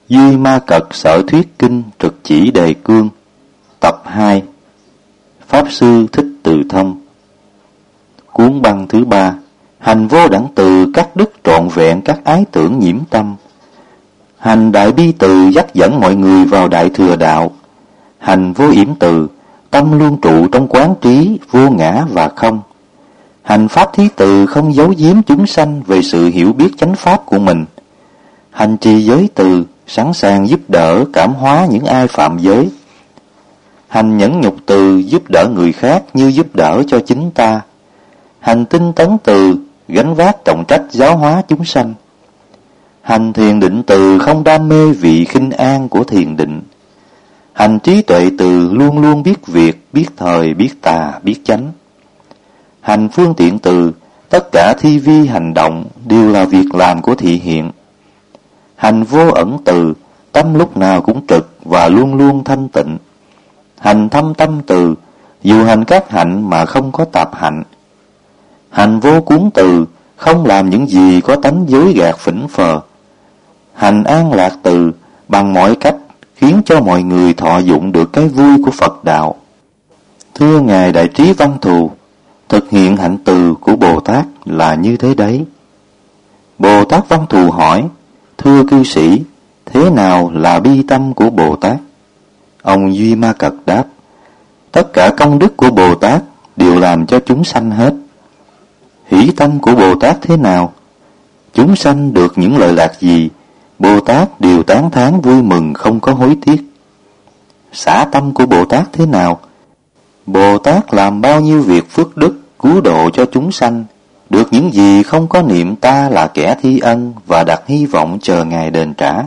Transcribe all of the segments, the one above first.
Duy Ma Cật Sở Thuyết Kinh Trực Chỉ Đề Cương. Tập 2. Pháp Sư Thích Từ Thông. Cuốn băng thứ 3. Hành vô đẳng từ cắt đứt trọn vẹn các ái tưởng nhiễm tâm. Hành đại bi từ dắt dẫn mọi người vào đại thừa đạo. Hành vô yểm từ, tâm luôn trụ trong quán trí vô ngã và không. Hành pháp thí từ không giấu giếm chúng sanh về sự hiểu biết chánh pháp của mình. Hành trì giới từ, sẵn sàng giúp đỡ cảm hóa những ai phạm giới. Hành nhẫn nhục từ, giúp đỡ người khác như giúp đỡ cho chính ta. Hành tinh tấn từ, gánh vác trọng trách giáo hóa chúng sanh. Hành thiền định từ, không đam mê vị khinh an của thiền định. Hành trí tuệ từ, luôn luôn biết việc, biết thời, biết tà, biết chánh. Hành phương tiện từ, tất cả thi vi hành động đều là việc làm của thị hiện. Hành vô ẩn từ, tâm lúc nào cũng trực và luôn luôn thanh tịnh. Hành thâm tâm từ, dù hành các hạnh mà không có tạp hạnh. Hành vô cuốn từ, không làm những gì có tánh dối gạt phỉnh phờ. Hành an lạc từ, bằng mọi cách khiến cho mọi người thọ dụng được cái vui của Phật đạo. Thưa Ngài Đại Trí Văn Thù, thực hiện hạnh từ của Bồ Tát là như thế đấy. Bồ Tát Văn Thù hỏi: thưa cư sĩ, thế nào là bi tâm của Bồ Tát? Ông Duy Ma Cật đáp: tất cả công đức của Bồ Tát đều làm cho chúng sanh hết. Hỷ tâm của Bồ Tát thế nào? Chúng sanh được những lợi lạc gì, Bồ Tát đều tán thán vui mừng không có hối tiếc. Xả tâm của Bồ Tát thế nào? Bồ Tát làm bao nhiêu việc phước đức cứu độ cho chúng sanh, được những gì không có niệm ta là kẻ thi ân và đặt hy vọng chờ Ngài đền trả.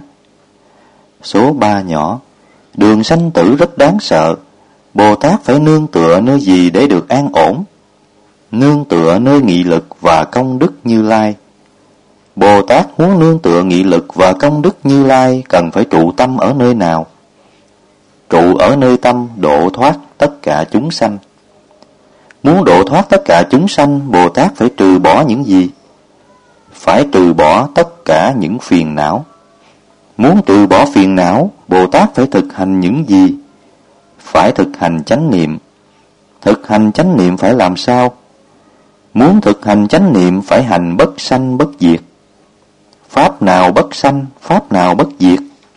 Số 3 nhỏ. Đường sanh tử rất đáng sợ. Bồ Tát phải nương tựa nơi gì để được an ổn? Nương tựa nơi nghị lực và công đức Như Lai. Bồ Tát muốn nương tựa nghị lực và công đức Như Lai cần phải trụ tâm ở nơi nào? Trụ ở nơi tâm độ thoát tất cả chúng sanh. Muốn độ thoát tất cả chúng sanh, Bồ Tát phải trừ bỏ những gì? Phải trừ bỏ tất cả những phiền não. Muốn trừ bỏ phiền não, Bồ Tát phải thực hành những gì? Phải thực hành chánh niệm. Thực hành chánh niệm phải làm sao? Muốn thực hành chánh niệm phải hành bất sanh bất diệt. Pháp nào bất sanh, pháp nào bất diệt?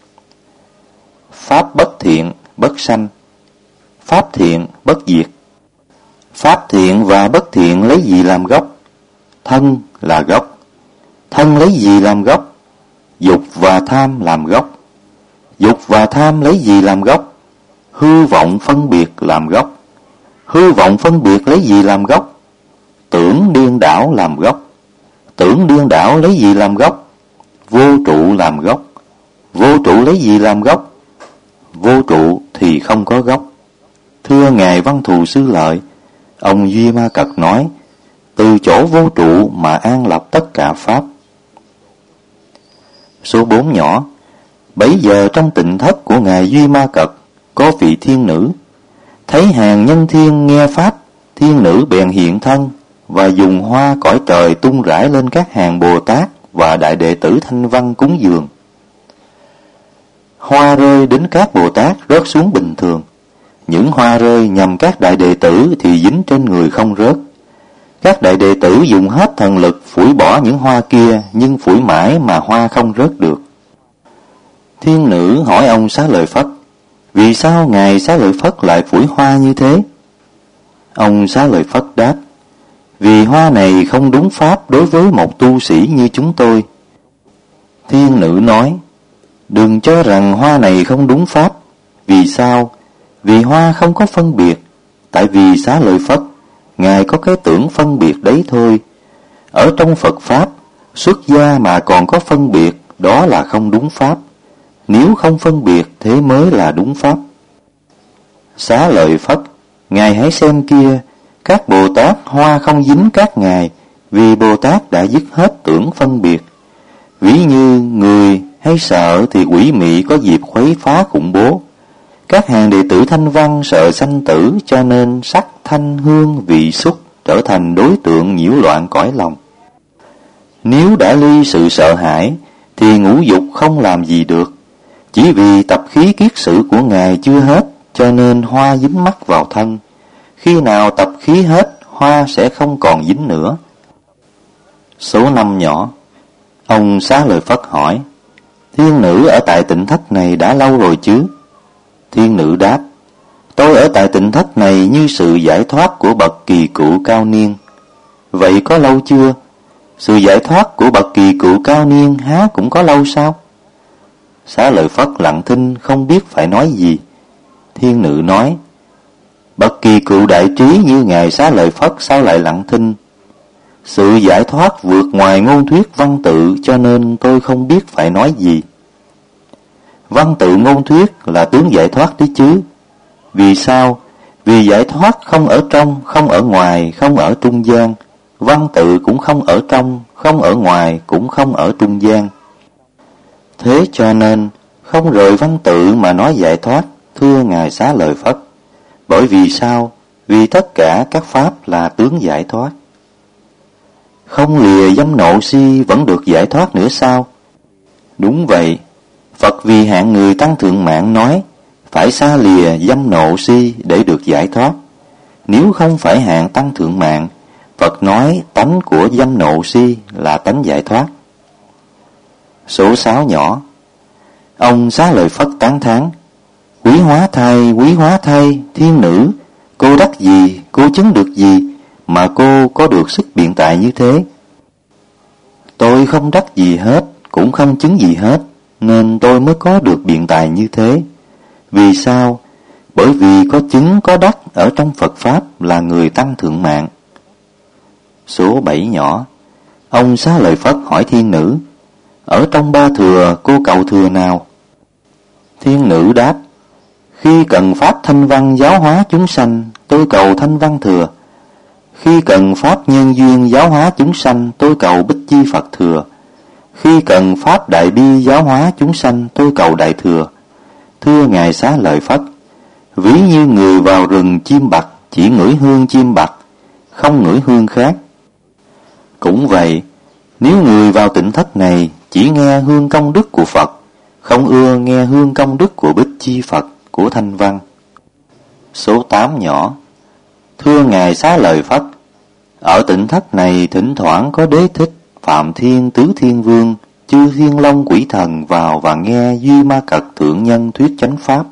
Pháp bất thiện, bất sanh. Pháp thiện, bất diệt. Pháp thiện và bất thiện lấy gì làm gốc? Thân là gốc. Thân lấy gì làm gốc? Dục và tham làm gốc. Dục và tham lấy gì làm gốc? Hư vọng phân biệt làm gốc. Hư vọng phân biệt lấy gì làm gốc? Tưởng điên đảo làm gốc. Tưởng điên đảo lấy gì làm gốc? Vô trụ làm gốc. Vô trụ lấy gì làm gốc? Vô trụ thì không có gốc. Thưa Ngài Văn Thù Sư Lợi, ông Duy Ma Cật nói: từ chỗ vô trụ mà an lập tất cả pháp. Số 4 nhỏ. Bấy giờ trong tịnh thất của Ngài Duy Ma Cật có vị thiên nữ. Thấy hàng nhân thiên nghe pháp, thiên nữ bèn hiện thân và dùng hoa cõi trời tung rải lên các hàng Bồ Tát và đại đệ tử Thanh Văn cúng dường. Hoa rơi đến các Bồ Tát rớt xuống bình thường. Những hoa rơi nhằm các đại đệ tử thì dính trên người không rớt. Các đại đệ tử dùng hết thần lực phủi bỏ những hoa kia, nhưng phủi mãi mà hoa không rớt được. Thiên nữ hỏi ông Xá Lợi Phất: vì sao Ngài Xá Lợi Phất lại phủi hoa như thế? Ông Xá Lợi Phất đáp: vì hoa này không đúng pháp đối với một tu sĩ như chúng tôi. Thiên nữ nói: đừng cho rằng hoa này không đúng pháp. Vì sao? Vì hoa không có phân biệt. Tại vì Xá Lợi Phất, Ngài có cái tưởng phân biệt đấy thôi. Ở trong Phật Pháp, xuất gia mà còn có phân biệt, đó là không đúng pháp. Nếu không phân biệt, thế mới là đúng pháp. Xá Lợi Phất, Ngài hãy xem kia, các Bồ Tát hoa không dính các Ngài, vì Bồ Tát đã dứt hết tưởng phân biệt. Ví như người hay sợ thì quỷ mị có dịp khuấy phá khủng bố. Các hàng đệ tử Thanh Văn sợ sanh tử, cho nên sắc thanh hương vị xúc trở thành đối tượng nhiễu loạn cõi lòng. Nếu đã ly sự sợ hãi thì ngũ dục không làm gì được. Chỉ vì tập khí kiết sử của Ngài chưa hết, cho nên hoa dính mắc vào thân. Khi nào tập khí hết, hoa sẽ không còn dính nữa. Số 5 nhỏ. Ông Xá Lợi Phất hỏi: Thiên nữ ở tại tịnh thất này đã lâu rồi chứ? Thiên nữ đáp: Tôi ở tại tịnh thất này như sự giải thoát của bậc kỳ cựu cao niên. Vậy có lâu chưa? Sự giải thoát của bậc kỳ cựu cao niên há cũng có lâu sao? Xá Lợi Phất lặng thinh không biết phải nói gì. Thiên nữ nói: Bậc kỳ cựu đại trí như Ngài Xá Lợi Phất sao lại lặng thinh? Sự giải thoát vượt ngoài ngôn thuyết văn tự, cho nên tôi không biết phải nói gì. Văn tự ngôn thuyết là tướng giải thoát đấy chứ. Vì sao? Vì giải thoát không ở trong, không ở ngoài, không ở trung gian. Văn tự cũng không ở trong, không ở ngoài, cũng không ở trung gian. Thế cho nên không rời văn tự mà nói giải thoát, thưa Ngài Xá Lợi Phất. Bởi vì sao? Vì tất cả các pháp là tướng giải thoát. Không lìa dâm nộ si vẫn được giải thoát nữa sao? Đúng vậy. Phật vì hạng người tăng thượng mạng nói phải xa lìa dâm nộ si để được giải thoát. Nếu không phải hạng tăng thượng mạng, Phật nói tánh của dâm nộ si là tánh giải thoát. Số 6 nhỏ. Ông Xá Lợi Phất tán thán: Quý hóa thay, thiên nữ, cô đắc gì, cô chứng được gì mà cô có được sức biện tài như thế? Tôi không đắc gì hết, cũng không chứng gì hết, nên tôi mới có được biện tài như thế. Vì sao? Bởi vì có chứng có đắc ở trong Phật Pháp là người tăng thượng mạng. Số 7 nhỏ. Ông Xá Lợi Phất hỏi thiên nữ: Ở trong ba thừa, cô cầu thừa nào? Thiên nữ đáp: Khi cần pháp thanh văn giáo hóa chúng sanh, tôi cầu thanh văn thừa. Khi cần pháp nhân duyên giáo hóa chúng sanh, tôi cầu Bích Chi Phật thừa. Khi cần pháp đại bi giáo hóa chúng sanh, tôi cầu đại thừa. Thưa Ngài Xá Lợi Phất, ví như người vào rừng chim bặt, chỉ ngửi hương chim bặt, không ngửi hương khác. Cũng vậy, nếu người vào tịnh thất này chỉ nghe hương công đức của Phật, không ưa nghe hương công đức của Bích Chi Phật, của thanh văn. Số 8 nhỏ. Thưa Ngài Xá Lợi Phất, ở tịnh thất này thỉnh thoảng có Đế Thích, Phạm Thiên, Tứ Thiên Vương, chư Thiên Long quỷ thần vào và nghe Duy Ma Cật thượng nhân thuyết chánh pháp.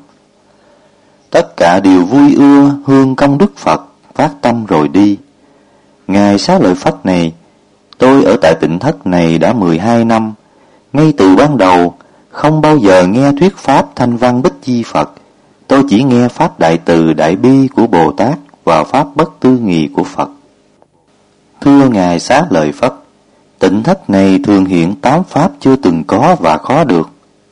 Tất cả đều vui ưa hương công đức Phật, phát tâm rồi đi. Ngài Xá Lợi Phất này, tôi ở tại tịnh thất này đã 12 năm, ngay từ ban đầu không bao giờ nghe thuyết pháp thanh văn Bích Chi Phật. Tôi chỉ nghe pháp đại từ đại bi của Bồ Tát và pháp bất tư nghì của Phật. Thưa Ngài Xá Lợi Phất, tịnh thất này thường hiện 8 pháp chưa từng có và khó được.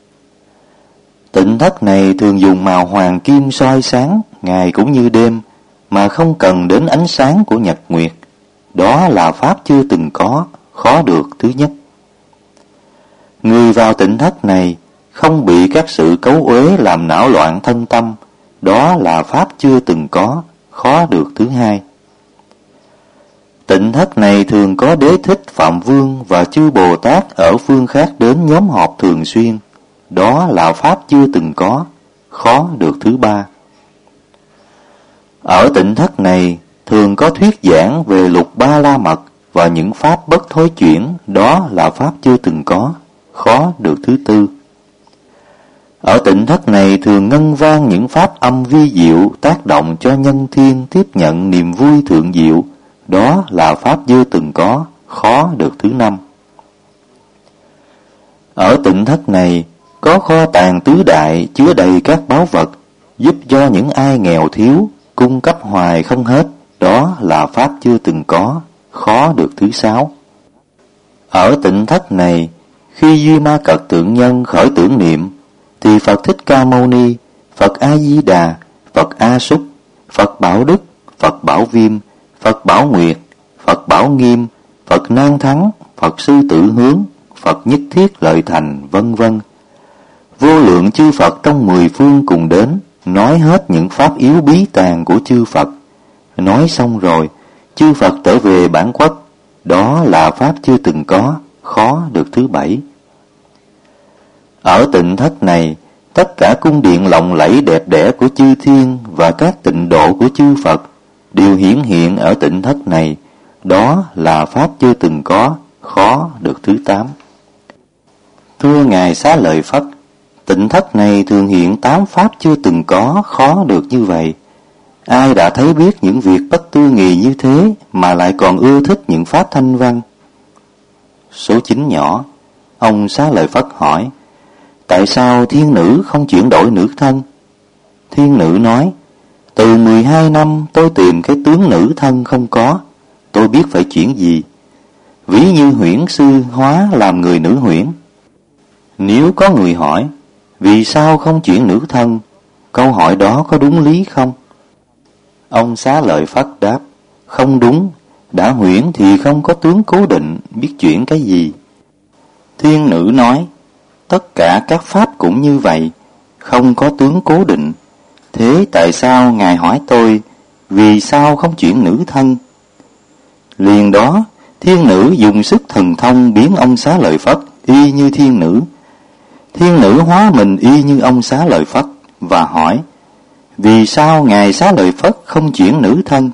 Tịnh thất này thường dùng màu hoàng kim soi sáng ngày cũng như đêm, mà không cần đến ánh sáng của nhật nguyệt. Đó là pháp chưa từng có, khó được thứ nhất. Người vào tịnh thất này không bị các sự cấu uế làm não loạn thân tâm. Đó là pháp chưa từng có, khó được thứ hai. Tịnh thất này thường có Đế Thích, Phạm Vương và chư Bồ Tát ở phương khác đến nhóm họp thường xuyên. Đó là pháp chưa từng có, khó được thứ ba. Ở tịnh thất này thường có thuyết giảng về Lục Ba La Mật và những pháp bất thối chuyển. Đó là pháp chưa từng có, khó được thứ tư. Ở tịnh thất này thường ngân vang những pháp âm vi diệu tác động cho nhân thiên tiếp nhận niềm vui thượng diệu. Đó là pháp chưa từng có, khó được thứ năm. Ở tịnh thất này có kho tàng tứ đại chứa đầy các báu vật, giúp cho những ai nghèo thiếu, cung cấp hoài không hết. Đó là pháp chưa từng có, khó được thứ sáu. Ở tịnh thất này, khi Duy Ma Cật tượng nhân khởi tưởng niệm, thì Phật Thích Ca Mâu Ni, Phật A Di Đà, Phật A Súc, Phật Bảo Đức, Phật Bảo Viêm, Phật Bảo Nguyệt, Phật Bảo Nghiêm, Phật Nan Thắng, Phật Sư Tử Hướng, Phật Nhất Thiết Lợi Thành, vân vân. Vô lượng chư Phật trong 10 phương cùng đến, nói hết những pháp yếu bí tàng của chư Phật. Nói xong rồi, chư Phật trở về bản quốc. Đó là pháp chưa từng có, khó được thứ bảy. Ở tịnh thất này Tất cả cung điện lộng lẫy đẹp đẽ của chư thiên và các tịnh độ của chư Phật đều hiển hiện ở tịnh thất này. Đó là pháp chưa từng có, khó được thứ 8. Thưa Ngài Xá Lợi Phất, tịnh thất này thường hiện 8 pháp chưa từng có, khó được như vậy. Ai đã thấy biết những việc bất tư nghì như thế mà lại còn ưa thích những pháp thanh văn? Số 9 nhỏ. Ông Xá Lợi Phất hỏi: tại sao thiên nữ không chuyển đổi nữ thân? Thiên nữ nói: từ 12 năm tôi tìm cái tướng nữ thân không có, tôi biết phải chuyển gì. Ví như huyễn sư hóa làm người nữ huyễn. Nếu có người hỏi vì sao không chuyển nữ thân, câu hỏi đó có đúng lý không? Ông Xá Lợi Phất đáp: không đúng, đã huyễn thì không có tướng cố định, biết chuyển cái gì. Thiên nữ nói: tất cả các pháp cũng như vậy, không có tướng cố định. Thế tại sao Ngài hỏi tôi vì sao không chuyển nữ thân? Liền đó, thiên nữ dùng sức thần thông biến ông Xá Lợi Phất y như thiên nữ. Thiên nữ hóa mình y như ông Xá Lợi Phất và hỏi: vì sao Ngài Xá Lợi Phất không chuyển nữ thân?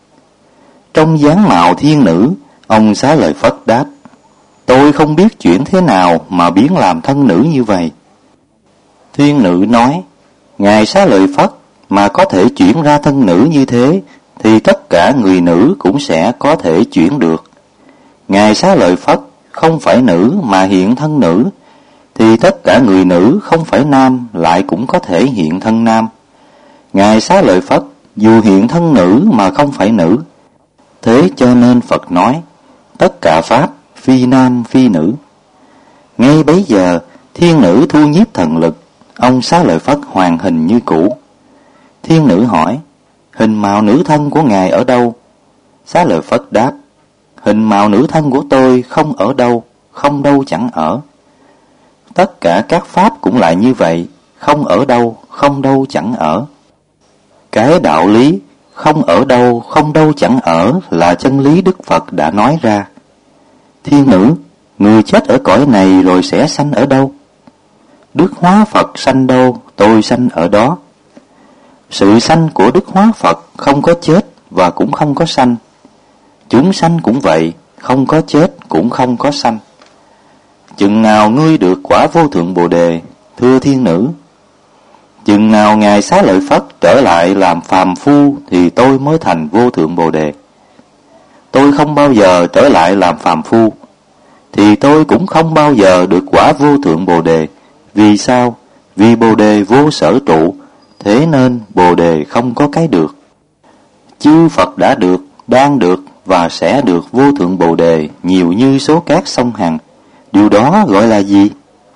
Trong dáng mạo thiên nữ, ông Xá Lợi Phất đáp: tôi không biết chuyển thế nào mà biến làm thân nữ như vậy. Thiên nữ nói: Ngài Xá Lợi Phất mà có thể chuyển ra thân nữ như thế, thì tất cả người nữ cũng sẽ có thể chuyển được. Ngài Xá Lợi Phất không phải nữ mà hiện thân nữ, thì tất cả người nữ không phải nam lại cũng có thể hiện thân nam. Ngài Xá Lợi Phất dù hiện thân nữ mà không phải nữ. Thế cho nên Phật nói: tất cả pháp phi nam phi nữ. Ngay bấy giờ, thiên nữ thu nhiếp thần lực, ông Xá Lợi Phất hoàn hình như cũ. Thiên nữ hỏi: hình mạo nữ thân của Ngài ở đâu? Xá Lợi Phất đáp: hình mạo nữ thân của tôi không ở đâu, không đâu chẳng ở. Tất cả các pháp cũng lại như vậy, không ở đâu, không đâu chẳng ở. Cái đạo lý không ở đâu, không đâu chẳng ở là chân lý Đức Phật đã nói ra. Thiên nữ, người chết ở cõi này rồi sẽ sanh ở đâu? Đức Hóa Phật sanh đâu, tôi sanh ở đó. Sự sanh của Đức Hóa Phật không có chết và cũng không có sanh. Chúng sanh cũng vậy, không có chết cũng không có sanh. Chừng nào ngươi được quả vô thượng Bồ Đề, thưa thiên nữ? Chừng nào Ngài Xá Lợi Phất trở lại làm phàm phu thì tôi mới thành vô thượng Bồ Đề. Tôi không bao giờ trở lại làm phàm phu, thì tôi cũng không bao giờ được quả vô thượng Bồ Đề. Vì sao? Vì Bồ Đề vô sở trụ, thế nên Bồ Đề không có cái được. Chư Phật đã được, đang được và sẽ được vô thượng Bồ Đề nhiều như số cát sông Hằng. Điều đó gọi là gì?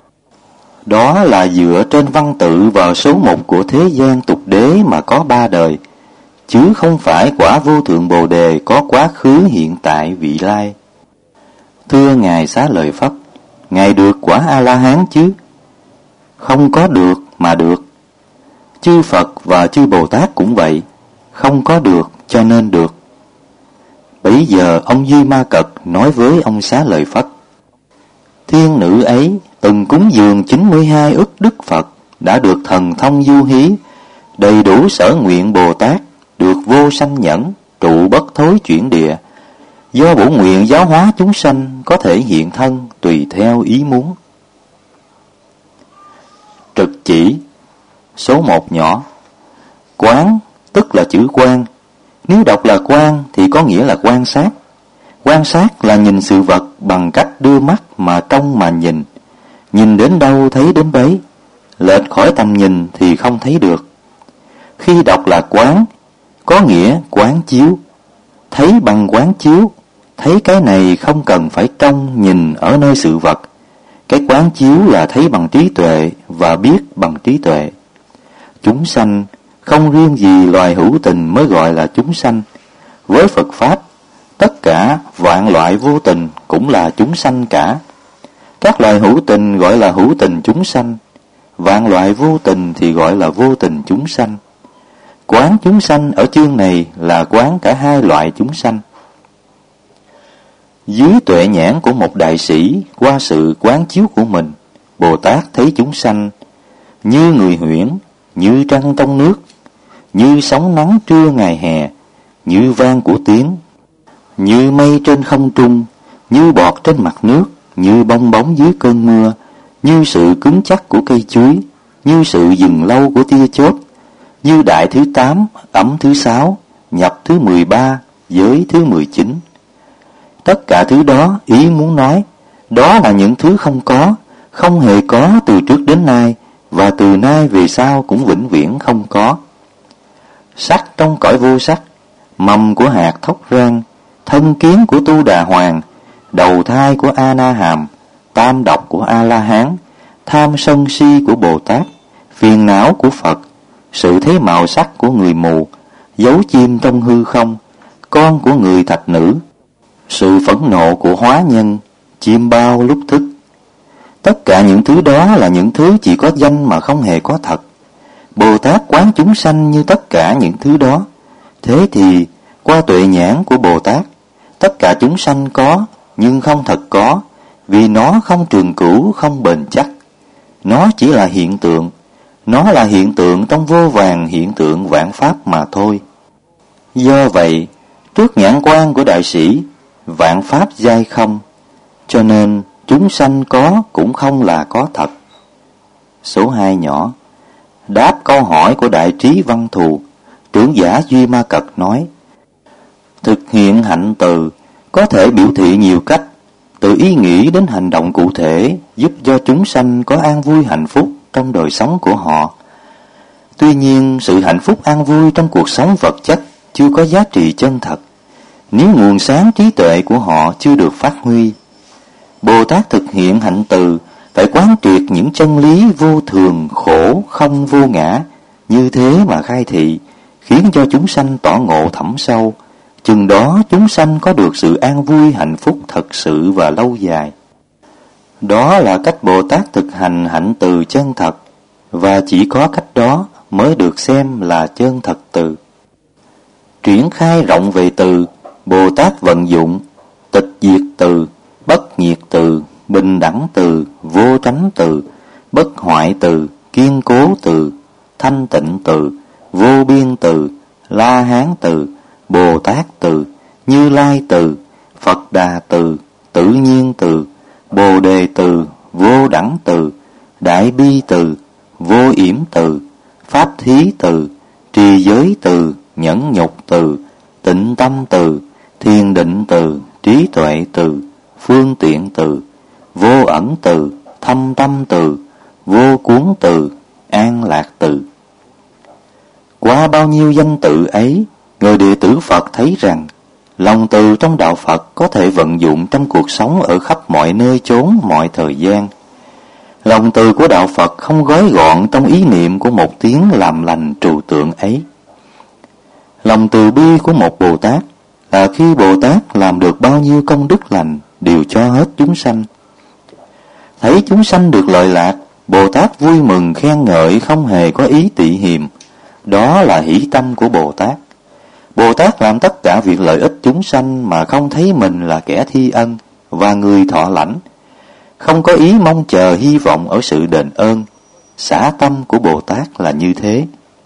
Đó là dựa trên văn tự và số mục của thế gian tục đế mà có 3 đời, chứ không phải quả vô thượng Bồ Đề có quá khứ, hiện tại, vị lai. Thưa Ngài Xá Lợi Phất, Ngài được quả A-la-hán chứ? Không có được mà được. Chư Phật và chư Bồ Tát cũng vậy, không có được cho nên được. Bấy giờ ông Duy Ma Cật nói với ông Xá Lợi Phất: thiên nữ ấy từng cúng dường 92 ức Đức Phật, đã được thần thông du hí, đầy đủ sở nguyện Bồ Tát, được vô sanh nhẫn, trụ bất thối chuyển địa. Do bổ nguyện giáo hóa chúng sanh, có thể hiện thân tùy theo ý muốn. Trực chỉ. Số 1 nhỏ. Quán tức là chữ quan. Nếu đọc là quan thì có nghĩa là quan sát. Quan sát là nhìn sự vật bằng cách đưa mắt mà trông mà nhìn. Nhìn đến đâu thấy đến đấy, lệch khỏi tầm nhìn thì không thấy được. Khi đọc là quán, có nghĩa quán chiếu. Thấy bằng quán chiếu, thấy cái này không cần phải trông nhìn ở nơi sự vật. Cái quán chiếu là thấy bằng trí tuệ và biết bằng trí tuệ. Chúng sanh, không riêng gì loài hữu tình mới gọi là chúng sanh. Với Phật Pháp, tất cả vạn loại vô tình cũng là chúng sanh cả. Các loài hữu tình gọi là hữu tình chúng sanh, vạn loại vô tình thì gọi là vô tình chúng sanh. Quán chúng sanh ở chương này là quán cả hai loại chúng sanh. Dưới tuệ nhãn của một đại sĩ, qua sự quán chiếu của mình, Bồ Tát thấy chúng sanh, như người huyễn, như trăng trong nước, như sóng nắng trưa ngày hè, như vang của tiếng, như mây trên không trung, như bọt trên mặt nước, như bong bóng dưới cơn mưa, như sự cứng chắc của cây chuối, như sự dừng lâu của tia chớp, như đại thứ 8, ấm thứ 6, nhập thứ 13, giới thứ 19. Tất cả thứ đó, ý muốn nói, đó là những thứ không có, không hề có từ trước đến nay, và từ nay về sau cũng vĩnh viễn không có. Sắc trong cõi vô sắc, mầm của hạt thóc rang, thân kiến của Tu Đà Hoàng, đầu thai của A Na Hàm, tam độc của A La Hán, tham sân si của Bồ Tát, phiền não của Phật, sự thấy màu sắc của người mù, dấu chim trong hư không, con của người thạch nữ, sự phẫn nộ của hóa nhân, chim bao lúc thức. Tất cả những thứ đó là những thứ chỉ có danh mà không hề có thật. Bồ Tát quán chúng sanh như tất cả những thứ đó. Thế thì, qua tuệ nhãn của Bồ Tát, tất cả chúng sanh có, nhưng không thật có, vì nó không trường cửu, không bền chắc. Nó chỉ là hiện tượng. Nó là hiện tượng trong vô vàn hiện tượng vạn pháp mà thôi. Do vậy, trước nhãn quan của đại sĩ, vạn pháp giai không, cho nên chúng sanh có cũng không là có thật. Số 2 nhỏ. Đáp câu hỏi của đại trí Văn Thù, trưởng giả Duy Ma Cật nói: thực hiện hạnh từ có thể biểu thị nhiều cách, từ ý nghĩ đến hành động cụ thể, giúp cho chúng sanh có an vui hạnh phúc trong đời sống của họ. Tuy nhiên, sự hạnh phúc an vui trong cuộc sống vật chất chưa có giá trị chân thật, nếu nguồn sáng trí tuệ của họ chưa được phát huy. Bồ Tát thực hiện hạnh từ phải quán triệt những chân lý vô thường, khổ, không, vô ngã, như thế mà khai thị, khiến cho chúng sanh tỏ ngộ thẳm sâu. Chừng đó chúng sanh có được sự an vui hạnh phúc thật sự và lâu dài. Đó là cách Bồ Tát thực hành hạnh từ chân thật, và chỉ có cách đó mới được xem là chân thật từ. Triển khai rộng về từ, Bồ Tát vận dụng tịch diệt từ, bất nhiệt từ, bình đẳng từ, vô tránh từ, bất hoại từ, kiên cố từ, thanh tịnh từ, vô biên từ, La Hán từ, Bồ Tát từ, Như Lai từ, Phật Đà từ, tự nhiên từ, Bồ Đề từ, vô đẳng từ, đại bi từ, vô yểm từ, pháp thí từ, trì giới từ, nhẫn nhục từ, tịnh tâm từ, thiền định từ, trí tuệ từ, phương tiện từ, vô ẩn từ, thâm tâm từ, vô cuốn từ, an lạc từ. Qua bao nhiêu danh tự ấy, người đệ tử Phật thấy rằng lòng từ trong đạo Phật có thể vận dụng trong cuộc sống ở khắp mọi nơi chốn, mọi thời gian. Lòng từ của đạo Phật không gói gọn trong ý niệm của một tiếng làm lành trừu tượng ấy. Lòng từ bi của một Bồ Tát là khi Bồ Tát làm được bao nhiêu công đức lành đều cho hết chúng sanh. Thấy chúng sanh được lợi lạc, Bồ Tát vui mừng khen ngợi, không hề có ý tị hiềm. Đó là hỷ tâm của Bồ Tát. Bồ Tát làm tất cả việc lợi ích chúng sanh mà không thấy mình là kẻ thi ân và người thọ lãnh, không có ý mong chờ hy vọng ở sự đền ơn. Xả tâm của Bồ Tát là như thế.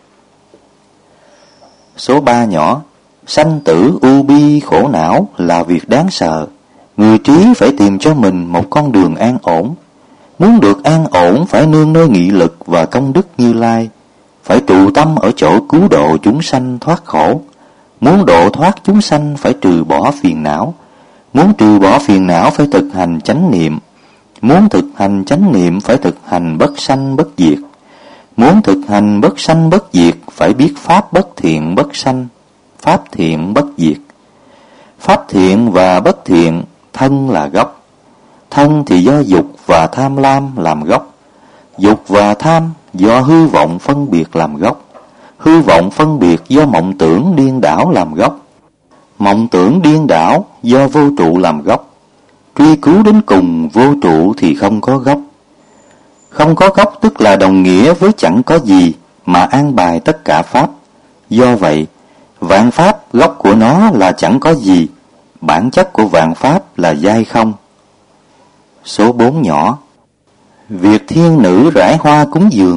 Số 3 nhỏ. Sanh tử u bi khổ não là việc đáng sợ. Người trí phải tìm cho mình một con đường an ổn. Muốn được an ổn phải nương nơi nghị lực và công đức Như Lai, phải trụ tâm ở chỗ cứu độ chúng sanh thoát khổ. Muốn độ thoát chúng sanh phải trừ bỏ phiền não. Muốn trừ bỏ phiền não phải thực hành chánh niệm. Muốn thực hành chánh niệm phải thực hành bất sanh bất diệt. Muốn thực hành bất sanh bất diệt phải biết pháp bất thiện bất sanh, pháp thiện bất diệt. Pháp thiện và bất thiện thân là gốc. Thân thì do dục và tham lam làm gốc. Dục và tham do hư vọng phân biệt làm gốc. Hư vọng phân biệt do mộng tưởng điên đảo làm gốc. Mộng tưởng điên đảo do vô trụ làm gốc. Truy cứu đến cùng vô trụ thì không có gốc. Không có gốc tức là đồng nghĩa với chẳng có gì mà an bài tất cả pháp. Do vậy, vạn pháp gốc của nó là chẳng có gì, bản chất của vạn pháp là giai không. Số 4 nhỏ. Việc thiên nữ rải hoa cúng dường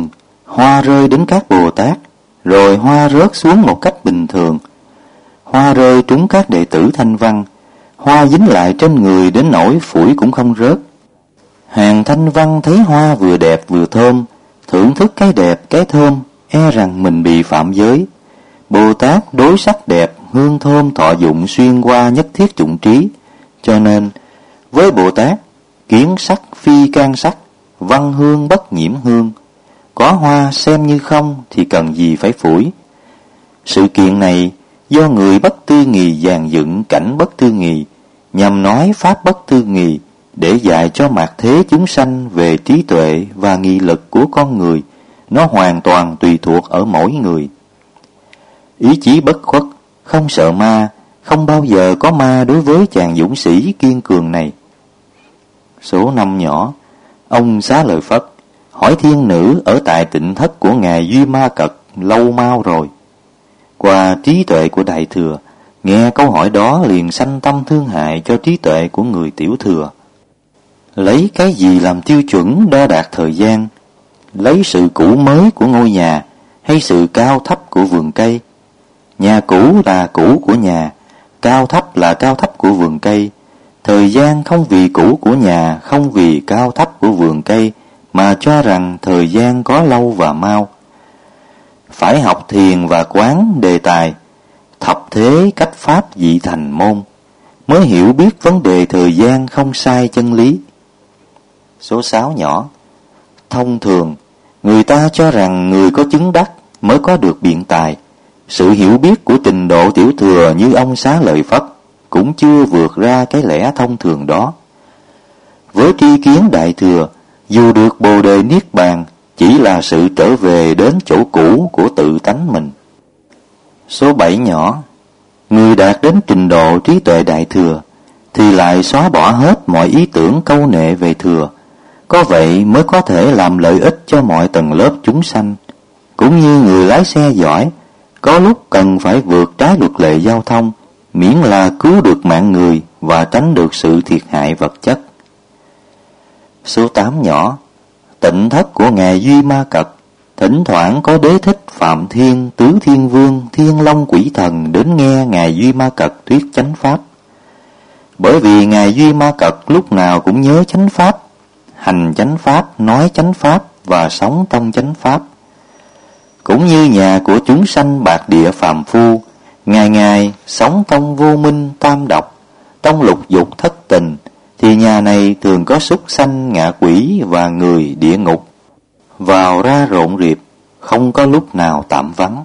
Hoa rơi đến các Bồ Tát, rồi hoa rớt xuống một cách bình thường. Hoa rơi trúng các đệ tử Thanh Văn, hoa dính lại trên người đến nỗi phủi cũng không rớt. Hàng Thanh Văn thấy hoa vừa đẹp vừa thơm, thưởng thức cái đẹp cái thơm, e rằng mình bị phạm giới. Bồ Tát đối sắc đẹp, hương thơm thọ dụng xuyên qua nhất thiết chủng trí, cho nên với Bồ Tát, kiến sắc phi can sắc, văn hương bất nhiễm hương. Có hoa xem như không thì cần gì phải phủi. Sự kiện này do người bất tư nghì dàn dựng cảnh bất tư nghì, nhằm nói pháp bất tư nghì, để dạy cho mạt thế chúng sanh về trí tuệ và nghị lực của con người. Nó hoàn toàn tùy thuộc ở mỗi người. Ý chí bất khuất, không sợ ma, không bao giờ có ma đối với chàng dũng sĩ kiên cường này. Số 5 nhỏ. Ông Xá Lợi Phất hỏi thiên nữ ở tại tịnh thất của ngài Duy Ma Cật lâu mau rồi. Qua trí tuệ của Đại Thừa, nghe câu hỏi đó liền sanh tâm thương hại cho trí tuệ của người tiểu thừa. Lấy cái gì làm tiêu chuẩn đo đạc thời gian? Lấy sự cũ mới của ngôi nhà hay sự cao thấp của vườn cây? Nhà cũ là cũ của nhà, cao thấp là cao thấp của vườn cây. Thời gian không vì cũ của nhà, không vì cao thấp của vườn cây, mà cho rằng thời gian có lâu và mau. Phải học thiền và quán đề tài, thập thế cách pháp dị thành môn, mới hiểu biết vấn đề thời gian không sai chân lý. Số 6 nhỏ. Thông thường, người ta cho rằng người có chứng đắc mới có được biện tài. Sự hiểu biết của trình độ tiểu thừa như ông Xá Lợi Phất cũng chưa vượt ra cái lẽ thông thường đó. Với tri kiến Đại Thừa, dù được Bồ Đề Niết Bàn, chỉ là sự trở về đến chỗ cũ của tự tánh mình. Số 7 nhỏ. Người đạt đến trình độ trí tuệ Đại Thừa thì lại xóa bỏ hết mọi ý tưởng câu nệ về thừa. Có vậy mới có thể làm lợi ích cho mọi tầng lớp chúng sanh. Cũng như người lái xe giỏi, có lúc cần phải vượt trái luật lệ giao thông, miễn là cứu được mạng người và tránh được sự thiệt hại vật chất. Số 8 nhỏ. Tịnh thất của ngài Duy Ma Cật, thỉnh thoảng có đế thích Phạm Thiên, Tứ Thiên Vương, Thiên Long Quỷ Thần đến nghe ngài Duy Ma Cật thuyết chánh pháp. Bởi vì ngài Duy Ma Cật lúc nào cũng nhớ chánh pháp, hành chánh pháp, nói chánh pháp và sống trong chánh pháp. Cũng như nhà của chúng sanh bạc địa phàm phu, ngày ngày sống trong vô minh tam độc, trong lục dục thất tình, thì nhà này thường có súc sanh ngạ quỷ và người địa ngục vào ra rộn rịp, không có lúc nào tạm vắng.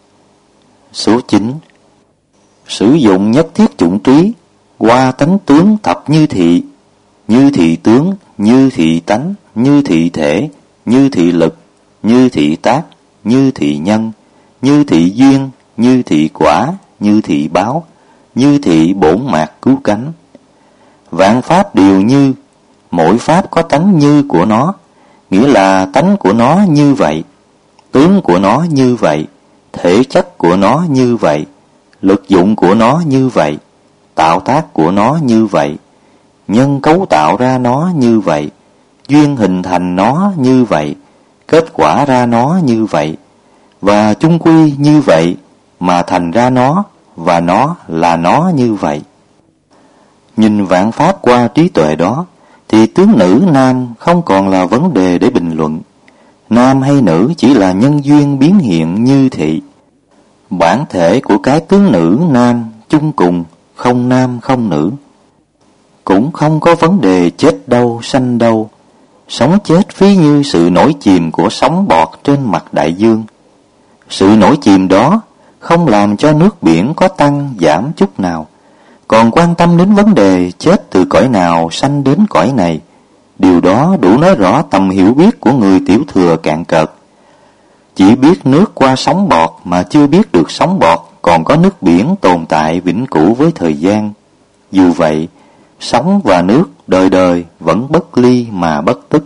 Số 9. Sử dụng nhất thiết chủng trí qua tánh tướng thập như thị tướng, như thị tánh, như thị thể, như thị lực, như thị tác, như thị nhân, như thị duyên, như thị quả, như thị báo, như thị bổn mạc cứu cánh. Vạn pháp đều như, mỗi pháp có tánh như của nó, nghĩa là tánh của nó như vậy, tướng của nó như vậy, thể chất của nó như vậy, lực dụng của nó như vậy, tạo tác của nó như vậy, nhân cấu tạo ra nó như vậy, duyên hình thành nó như vậy, kết quả ra nó như vậy, và chung quy như vậy mà thành ra nó, và nó là nó như vậy. Nhìn vạn pháp qua trí tuệ đó, thì tướng nữ nam không còn là vấn đề để bình luận. Nam hay nữ chỉ là nhân duyên biến hiện như thị. Bản thể của cái tướng nữ nam chung cùng, không nam không nữ. Cũng không có vấn đề chết đâu sanh đâu. Sống chết ví như sự nổi chìm của sóng bọt trên mặt đại dương. Sự nổi chìm đó không làm cho nước biển có tăng giảm chút nào. Còn quan tâm đến vấn đề chết từ cõi nào sanh đến cõi này, điều đó đủ nói rõ tầm hiểu biết của người tiểu thừa cạn cợt. Chỉ biết nước qua sóng bọt mà chưa biết được sóng bọt còn có nước biển tồn tại vĩnh cửu với thời gian. Dù vậy, sóng và nước đời đời vẫn bất ly mà bất tức.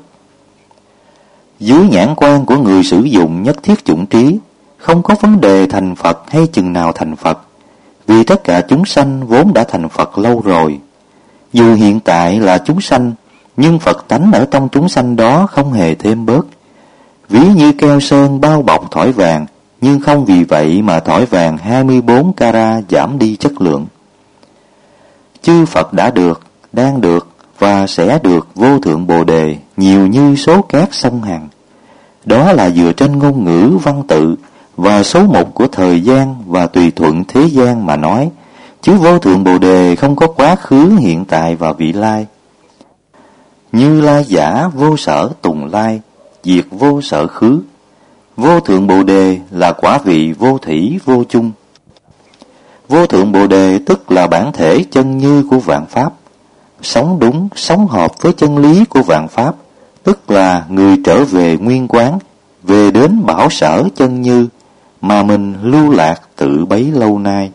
Dưới nhãn quan của người sử dụng nhất thiết chủng trí, không có vấn đề thành Phật hay chừng nào thành Phật, vì tất cả chúng sanh vốn đã thành Phật lâu rồi. Dù hiện tại là chúng sanh, nhưng Phật tánh ở trong chúng sanh đó không hề thêm bớt. ví như keo sơn bao bọc thỏi vàng, nhưng không vì vậy mà thỏi vàng 24 carat giảm đi chất lượng. Chư Phật đã được, đang được và sẽ được vô thượng Bồ đề nhiều như số cát sông Hằng. Đó là dựa trên ngôn ngữ văn tự và số mục của thời gian và tùy thuận thế gian mà nói, chứ vô thượng Bồ đề không có quá khứ, hiện tại và vị lai. Như Lai giả vô sở tùng lai, diệt vô sở khứ. Vô thượng Bồ đề là quả vị vô thủy vô chung. Vô thượng Bồ đề tức là bản thể chân như của vạn pháp, sống đúng, sống hợp với chân lý của vạn pháp, tức là người trở về nguyên quán, về đến bảo sở chân như mà mình lưu lạc tự bấy lâu nay.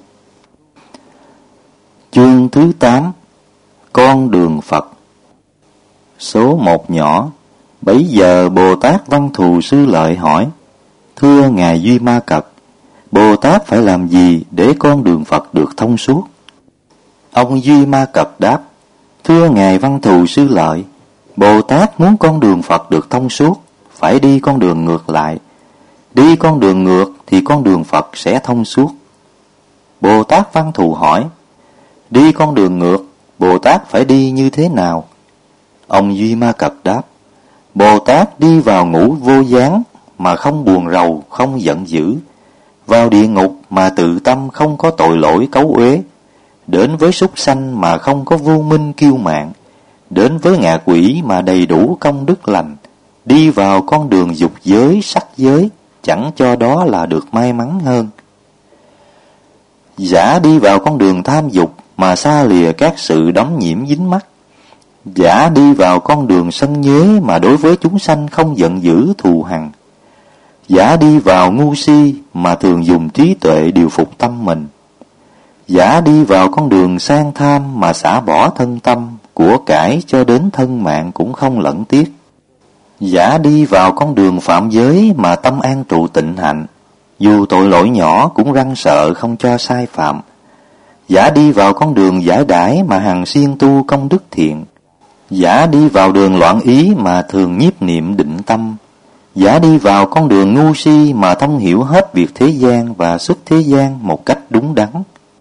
Chương thứ 8: Con đường Phật. Số 1 nhỏ. Bấy giờ Bồ Tát Văn Thù Sư Lợi hỏi: Thưa Ngài Duy Ma Cật, Bồ Tát phải làm gì để con đường Phật được thông suốt? Ông Duy Ma Cật đáp: Thưa Ngài Văn Thù Sư Lợi, Bồ Tát muốn con đường Phật được thông suốt, phải đi con đường ngược lại. Đi con đường ngược thì con đường Phật sẽ thông suốt. Bồ Tát Văn Thù hỏi: Đi con đường ngược, Bồ Tát phải đi như thế nào? Ông Duy Ma Cật đáp: Bồ Tát đi vào ngũ vô gián mà không buồn rầu, không giận dữ, vào địa ngục mà tự tâm không có tội lỗi cấu uế, đến với súc sanh mà không có vô minh kiêu mạn, đến với ngạ quỷ mà đầy đủ công đức lành, đi vào con đường dục giới, sắc giới, chẳng cho đó là được may mắn hơn. Giả đi vào con đường tham dục mà xa lìa các sự đắm nhiễm dính mắc. Giả đi vào con đường sân nhuế mà đối với chúng sanh không giận dữ thù hằn. Giả đi vào ngu si mà thường dùng trí tuệ điều phục tâm mình. Giả đi vào con đường sang tham mà xả bỏ thân tâm, của cải cho đến thân mạng cũng không lẫn tiếc. Giả đi vào con đường phạm giới mà tâm an trụ tịnh hạnh, dù tội lỗi nhỏ cũng răng sợ không cho sai phạm. Giả đi vào con đường giải đãi mà hằng siêng tu công đức thiện. Giả đi vào đường loạn ý mà thường nhiếp niệm định tâm. Giả đi vào con đường ngu si mà thông hiểu hết việc thế gian và xuất thế gian một cách đúng đắn.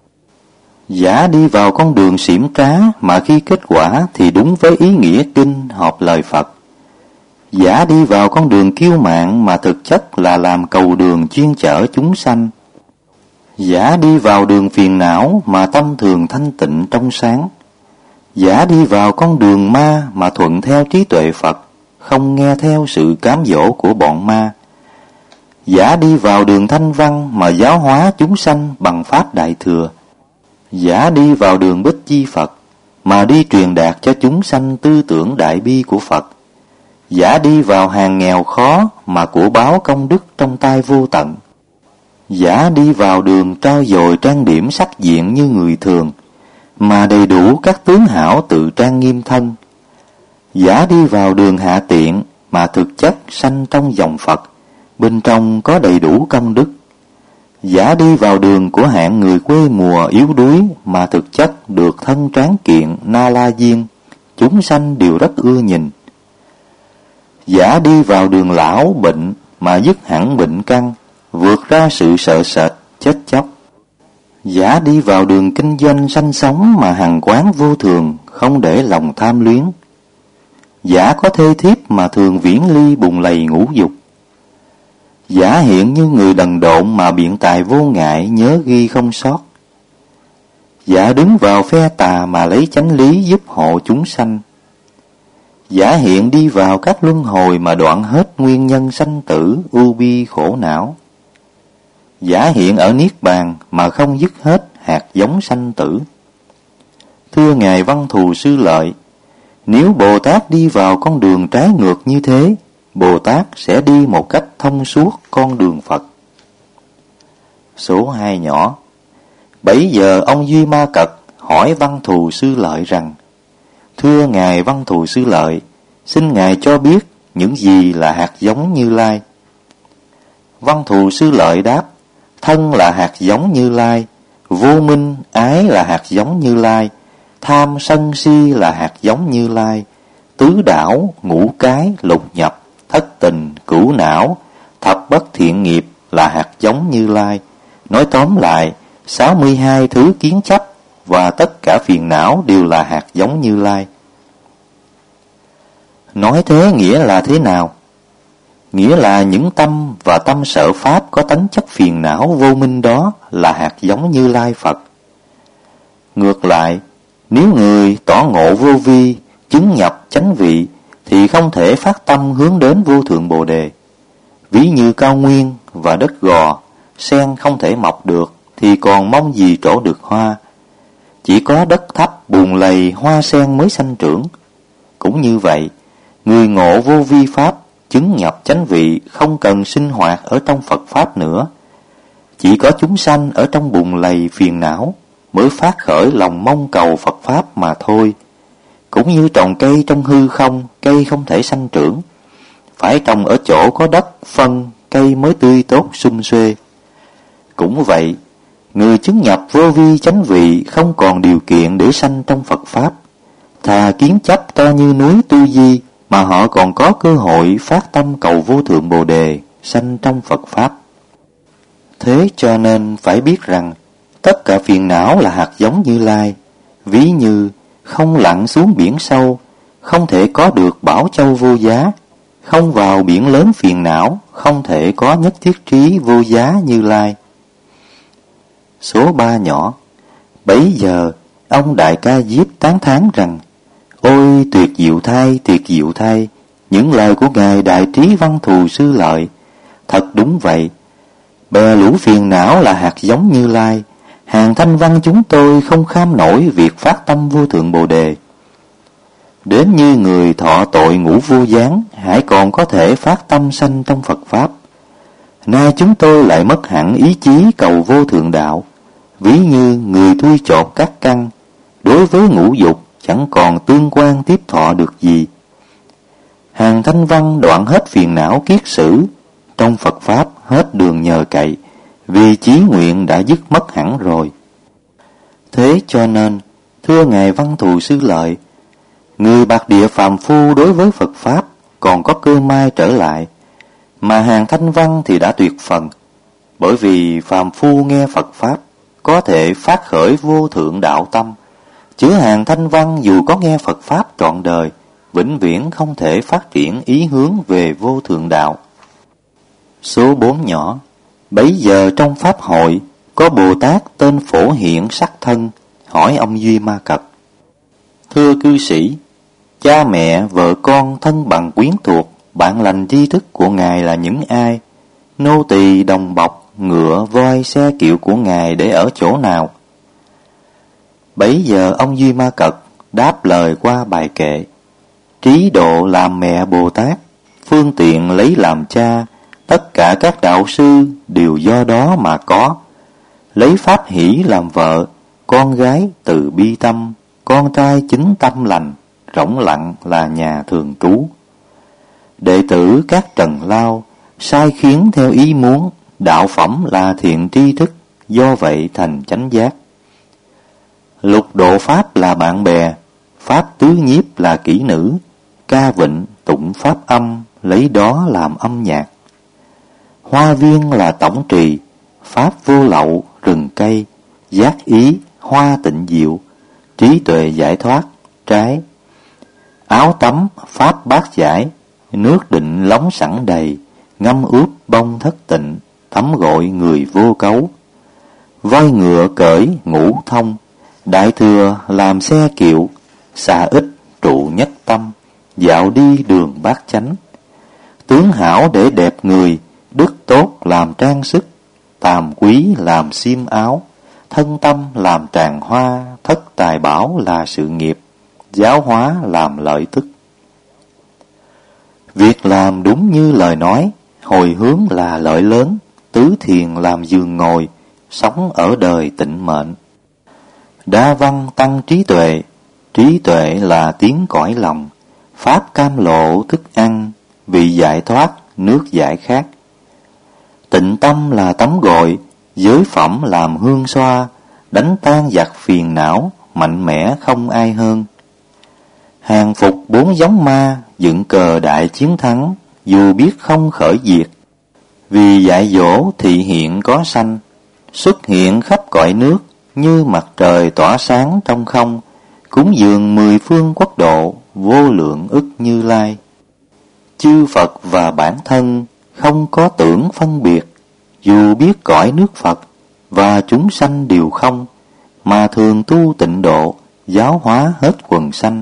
Giả đi vào con đường xỉm trá mà khi kết quả thì đúng với ý nghĩa kinh hợp lời Phật. Giả đi vào con đường kiêu mạn mà thực chất là làm cầu đường chuyên chở chúng sanh. Giả đi vào đường phiền não mà tâm thường thanh tịnh trong sáng. Giả đi vào con đường ma mà thuận theo trí tuệ Phật, không nghe theo sự cám dỗ của bọn ma. Giả đi vào đường thanh văn mà giáo hóa chúng sanh bằng pháp đại thừa. Giả đi vào đường bích chi Phật mà đi truyền đạt cho chúng sanh tư tưởng đại bi của Phật. Giả đi vào hàng nghèo khó mà của báo công đức trong tay vô tận. Giả đi vào đường trao dồi trang điểm sắc diện như người thường mà đầy đủ các tướng hảo tự trang nghiêm thân. Giả đi vào đường hạ tiện mà thực chất sanh trong dòng Phật, bên trong có đầy đủ công đức. Giả đi vào đường của hạng người quê mùa yếu đuối mà thực chất được thân tráng kiện na la diên, chúng sanh đều rất ưa nhìn. Giả đi vào đường lão bệnh mà dứt hẳn bệnh căn, vượt ra sự sợ sệt, chết chóc. Giả đi vào đường kinh doanh sanh sống mà hằng quán vô thường, không để lòng tham luyến. Giả có thê thiếp mà thường viễn ly bùn lầy ngũ dục. Giả hiện như người đần độn mà biện tài vô ngại, nhớ ghi không sót. Giả đứng vào phe tà mà lấy chánh lý giúp hộ chúng sanh. Giả hiện đi vào các luân hồi mà đoạn hết nguyên nhân sanh tử, ưu bi khổ não. Giả hiện ở Niết Bàn mà không dứt hết hạt giống sanh tử. Thưa Ngài Văn Thù Sư Lợi, nếu Bồ Tát đi vào con đường trái ngược như thế, Bồ Tát sẽ đi một cách thông suốt con đường Phật. Số 2 nhỏ. Bấy giờ ông Duy Ma Cật hỏi Văn Thù Sư Lợi rằng: Thưa Ngài Văn Thù Sư Lợi, xin Ngài cho biết những gì là hạt giống Như Lai. Văn Thù Sư Lợi đáp: Thân là hạt giống Như Lai, vô minh, ái là hạt giống Như Lai, tham sân si là hạt giống Như Lai, tứ đảo, ngũ cái, lục nhập, thất tình, cửu não, thập bất thiện nghiệp là hạt giống Như Lai. Nói tóm lại, 62 thứ kiến chấp và tất cả phiền não đều là hạt giống Như Lai. Nói thế nghĩa là thế nào? Nghĩa là những tâm và tâm sở pháp có tánh chất phiền não vô minh đó là hạt giống Như Lai Phật. Ngược lại, nếu người tỏ ngộ vô vi, chứng nhập chánh vị thì không thể phát tâm hướng đến vô thượng Bồ Đề. Ví như cao nguyên và đất gò, sen không thể mọc được thì còn mong gì trổ được hoa. Chỉ có đất thấp bùn lầy hoa sen mới sanh trưởng. Cũng như vậy, người ngộ vô vi pháp, chứng nhập chánh vị không cần sinh hoạt ở trong Phật pháp nữa. Chỉ có chúng sanh ở trong bùn lầy phiền não mới phát khởi lòng mong cầu Phật pháp mà thôi. Cũng như trồng cây trong hư không, cây không thể sanh trưởng. Phải trồng ở chỗ có đất, phân, cây mới tươi tốt sum xuê. Cũng vậy, người chứng nhập vô vi chánh vị không còn điều kiện để sanh trong Phật pháp. Thà kiến chấp to như núi Tu Di mà họ còn có cơ hội phát tâm cầu vô thượng Bồ Đề, sanh trong Phật pháp. Thế cho nên phải biết rằng tất cả phiền não là hạt giống Như Lai. Ví như không lặn xuống biển sâu, không thể có được bảo châu vô giá. Không vào biển lớn phiền não, không thể có nhất thiết trí vô giá Như Lai. Số 3 nhỏ. Bấy giờ ông Đại Ca Diếp tán thán rằng: ôi tuyệt diệu thay, những lời của Ngài Đại Trí Văn Thù Sư Lợi. Thật đúng vậy, bè lũ phiền não là hạt giống Như Lai. Hàng thanh văn chúng tôi không kham nổi việc phát tâm vô thượng Bồ Đề. Đến như người thọ tội ngũ vô gián, hãy còn có thể phát tâm sanh trong Phật pháp. Nay chúng tôi lại mất hẳn ý chí cầu vô thượng đạo. Ví như người thui chột các căn, đối với ngũ dục chẳng còn tương quan tiếp thọ được gì. Hàng thanh văn đoạn hết phiền não kiết sử, trong Phật pháp hết đường nhờ cậy, vì chí nguyện đã dứt mất hẳn rồi. Thế cho nên, thưa Ngài Văn Thù Sư Lợi, người bạc địa phàm phu đối với Phật pháp còn có cơ may trở lại, mà hàng thanh văn thì đã tuyệt phần. Bởi vì phàm phu nghe Phật pháp có thể phát khởi vô thượng đạo tâm, chứ hàng thanh văn dù có nghe Phật pháp trọn đời, vĩnh viễn không thể phát triển ý hướng về vô thượng đạo. Số 4 nhỏ. Bấy giờ trong pháp hội có Bồ Tát tên Phổ Hiện sắc thân, hỏi ông Duy Ma Cật: thưa cư sĩ, cha mẹ, vợ con, thân bằng quyến thuộc, bạn lành tri thức của Ngài là những ai? Nô tỳ, đồng bọc, ngựa, voi, xe kiệu của Ngài để ở chỗ nào? Bấy giờ ông Duy Ma Cật đáp lời qua bài kệ: trí độ làm mẹ Bồ Tát, phương tiện lấy làm cha, tất cả các đạo sư đều do đó mà có. Lấy pháp hỷ làm vợ, con gái từ bi tâm, con trai chính tâm lành, rỗng lặng là nhà thường trú. Đệ tử các trần lao, sai khiến theo ý muốn, đạo phẩm là thiện tri thức, do vậy thành chánh giác. Lục độ pháp là bạn bè, pháp tứ nhiếp là kỹ nữ, ca vịnh tụng pháp âm, lấy đó làm âm nhạc. Hoa viên là tổng trì, pháp vô lậu, rừng cây, giác ý, hoa tịnh diệu, trí tuệ giải thoát, trái. Áo tắm, pháp bát giải, nước định lóng sẵn đầy, ngâm ướp bông thất tịnh, thấm gội người vô cấu. Voi ngựa cởi ngũ thông, đại thừa làm xe kiệu, xa ít trụ nhất tâm, dạo đi đường bát chánh. Tướng hảo để đẹp người, đức tốt làm trang sức, tàm quý làm xiêm áo, thân tâm làm tràng hoa, thất tài bảo là sự nghiệp, giáo hóa làm lợi tức. Việc làm đúng như lời nói, hồi hướng là lợi lớn, tứ thiền làm giường ngồi, sống ở đời tịnh mệnh. Đa văn tăng trí tuệ là tiếng cõi lòng, pháp cam lộ thức ăn, vị giải thoát, nước giải khát. Tịnh tâm là tắm gội, giới phẩm làm hương xoa, đánh tan giặc phiền não, mạnh mẽ không ai hơn. Hàng phục 4 giống ma, dựng cờ đại chiến thắng, dù biết không khởi diệt. Vì dạy dỗ thị hiện có sanh, xuất hiện khắp cõi nước, như mặt trời tỏa sáng trong không, cúng dường 10 phương quốc độ, vô lượng ức Như Lai. Chư Phật và bản thân không có tưởng phân biệt, dù biết cõi nước Phật và chúng sanh đều không, mà thường tu tịnh độ, giáo hóa hết quần sanh.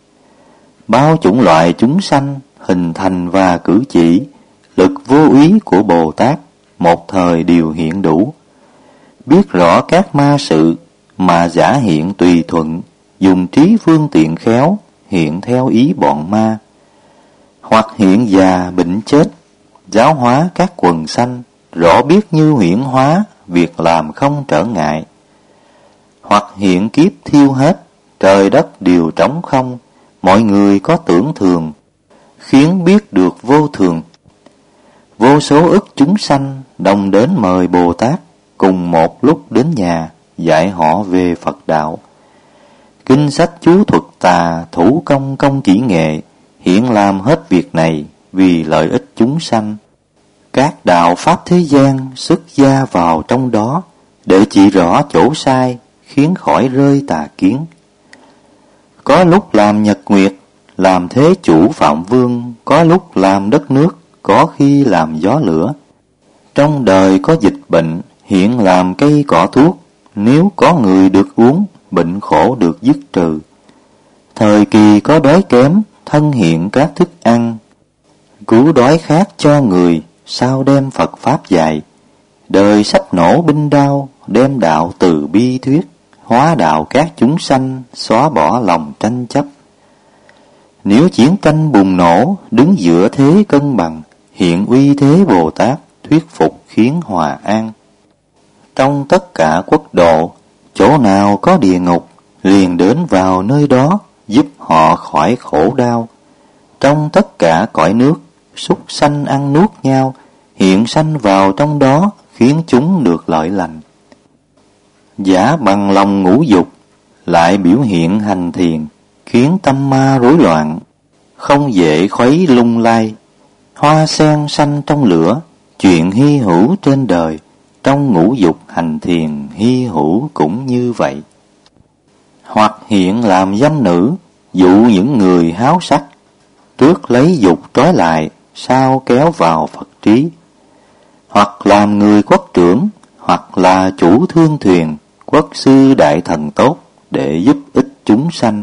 Bao chủng loại chúng sanh, hình thành và cử chỉ, lực vô úy của Bồ Tát một thời đều hiện đủ. Biết rõ các ma sự mà giả hiện tùy thuận, dùng trí phương tiện khéo hiện theo ý bọn ma. Hoặc hiện già bệnh chết, giáo hóa các quần sanh, rõ biết như huyễn hóa, việc làm không trở ngại. Hoặc hiện kiếp thiêu hết, trời đất đều trống không, mọi người có tưởng thường, khiến biết được vô thường. Vô số ức chúng sanh đồng đến mời Bồ Tát, cùng một lúc đến nhà, dạy họ về Phật đạo. Kinh sách chú thuật tà, thủ công công chỉ nghệ, hiện làm hết việc này vì lợi ích chúng sanh. Các đạo pháp thế gian xuất gia vào trong đó, để chỉ rõ chỗ sai, khiến khỏi rơi tà kiến. Có lúc làm nhật nguyệt, làm thế chủ Phạm Vương, có lúc làm đất nước, có khi làm gió lửa. Trong đời có dịch bệnh, hiện làm cây cỏ thuốc, nếu có người được uống, bệnh khổ được dứt trừ. Thời kỳ có đói kém, thân hiện các thức ăn, cứu đói khát cho người, sao đem Phật Pháp dạy. Đời sắp nổ binh đao, đem đạo từ bi thuyết, hóa đạo các chúng sanh, xóa bỏ lòng tranh chấp. Nếu chiến tranh bùng nổ, đứng giữa thế cân bằng, hiện uy thế Bồ Tát, thuyết phục khiến hòa an. Trong tất cả quốc độ, chỗ nào có địa ngục, liền đến vào nơi đó, giúp họ khỏi khổ đau. Trong tất cả cõi nước, súc sanh ăn nuốt nhau, hiện sanh vào trong đó, khiến chúng được lợi lành. Giả bằng lòng ngũ dục, lại biểu hiện hành thiền, khiến tâm ma rối loạn, không dễ khuấy lung lay. Hoa sen sanh trong lửa, chuyện hy hữu trên đời, trong ngũ dục hành thiền hy hữu cũng như vậy. Hoặc hiện làm dâm nữ, dụ những người háo sắc, trước lấy dục trói lại, sau kéo vào Phật trí. Hoặc làm người quốc trưởng, hoặc là chủ thương thuyền, quốc sư đại thần tốt, để giúp ích chúng sanh.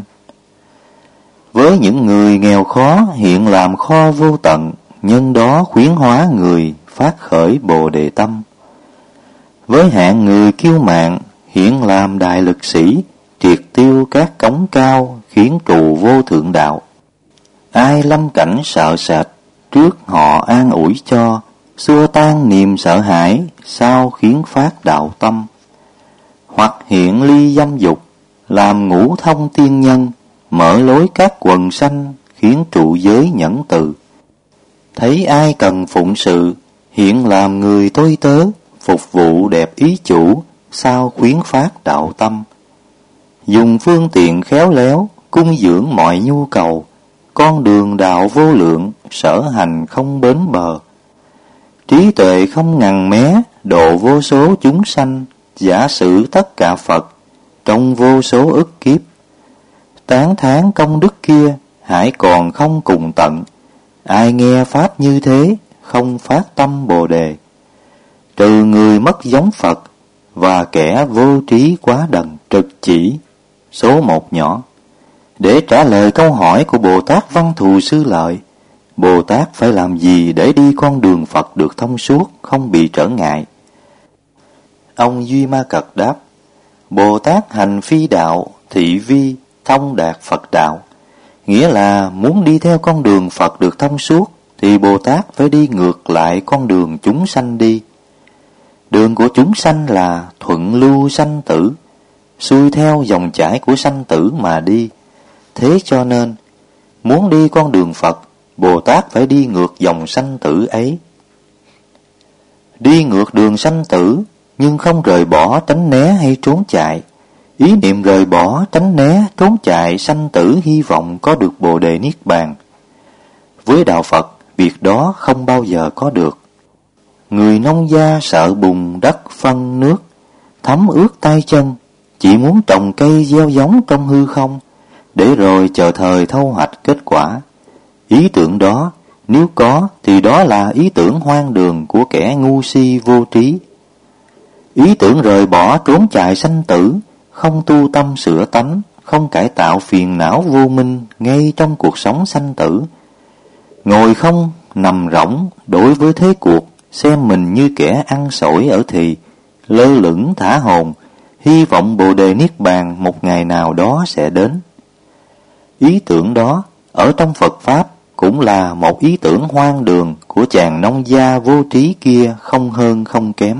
Với những người nghèo khó, hiện làm kho vô tận, nhân đó khuyến hóa người, phát khởi Bồ Đề tâm. Với hạng người kiêu mạn, hiện làm đại lực sĩ, triệt tiêu các cống cao, khiến trụ vô thượng đạo. Ai lâm cảnh sợ sệt, trước họ an ủi cho, xua tan niềm sợ hãi, sau khiến phát đạo tâm. Hoặc hiện ly dâm dục, làm ngũ thông tiên nhân, mở lối các quần sanh, khiến trụ giới nhẫn từ. Thấy ai cần phụng sự, hiện làm người tôi tớ, phục vụ đẹp ý chủ, sao khuyến phát đạo tâm. Dùng phương tiện khéo léo, cung dưỡng mọi nhu cầu, con đường đạo vô lượng, sở hành không bến bờ. Trí tuệ không ngần mé, độ vô số chúng sanh, giả sử tất cả Phật, trong vô số ức kiếp. Tán thán công đức kia, hãy còn không cùng tận. Ai nghe Pháp như thế, không phát tâm Bồ Đề. Trừ người mất giống Phật, và kẻ vô trí quá đần trực chỉ. Số 1 nhỏ. Để trả lời câu hỏi của Bồ Tát Văn Thù Sư Lợi, Bồ Tát phải làm gì để đi con đường Phật được thông suốt, không bị trở ngại? Ông Duy Ma Cật đáp: Bồ Tát hành phi đạo, thị vi, thông đạt Phật đạo. Nghĩa là muốn đi theo con đường Phật được thông suốt, thì Bồ Tát phải đi ngược lại con đường chúng sanh đi. Đường của chúng sanh là thuận lưu sanh tử, xuôi theo dòng chảy của sanh tử mà đi. Thế cho nên, muốn đi con đường Phật, Bồ Tát phải đi ngược dòng sanh tử ấy. Đi ngược đường sanh tử, nhưng không rời bỏ, tránh né hay trốn chạy. Ý niệm rời bỏ, tránh né, trốn chạy, sanh tử hy vọng có được Bồ Đề Niết Bàn. Với đạo Phật, việc đó không bao giờ có được. Người nông gia sợ bùn đất phân nước, thấm ướt tay chân, chỉ muốn trồng cây gieo giống trong hư không, để rồi chờ thời thu hoạch kết quả. Ý tưởng đó, nếu có, thì đó là ý tưởng hoang đường của kẻ ngu si vô trí. Ý tưởng rời bỏ trốn chạy sanh tử, không tu tâm sửa tánh, không cải tạo phiền não vô minh ngay trong cuộc sống sanh tử. Ngồi không, nằm rỗng đối với thế cuộc, xem mình như kẻ ăn xổi ở thì, lơ lửng thả hồn, hy vọng Bồ đề Niết Bàn một ngày nào đó sẽ đến. Ý tưởng đó, ở trong Phật Pháp, cũng là một ý tưởng hoang đường của chàng nông gia vô trí kia, không hơn không kém.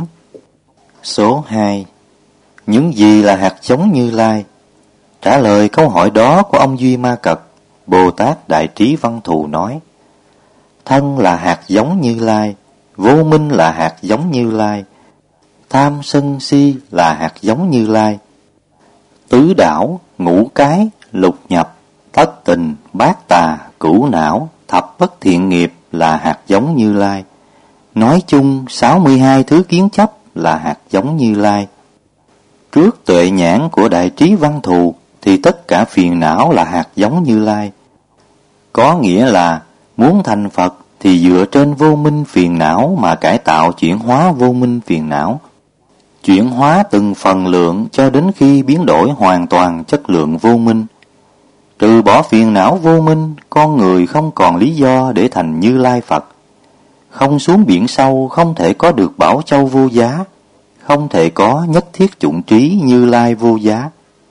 Số 2. Những gì là hạt giống Như Lai? Trả lời câu hỏi đó của ông Duy Ma Cật, Bồ Tát Đại Trí Văn Thù nói: thân là hạt giống Như Lai, vô minh là hạt giống Như Lai, tham sân si là hạt giống Như Lai, tứ đảo, ngũ cái, lục nhập, thất tình, bát tà, cửu não, thập bất thiện nghiệp là hạt giống Như Lai. Nói chung 62 thứ kiến chấp là hạt giống Như Lai. Trước tuệ nhãn của Đại Trí Văn Thù thì tất cả phiền não là hạt giống Như Lai. Có nghĩa là muốn thành Phật thì dựa trên vô minh phiền não mà cải tạo chuyển hóa vô minh phiền não. Chuyển hóa từng phần lượng cho đến khi biến đổi hoàn toàn chất lượng vô minh. Trừ bỏ phiền não vô minh, con người không còn lý do để thành Như Lai Phật. Không xuống biển sâu không thể có được bảo châu vô giá, không thể có nhất thiết chủng trí Như Lai vô giá.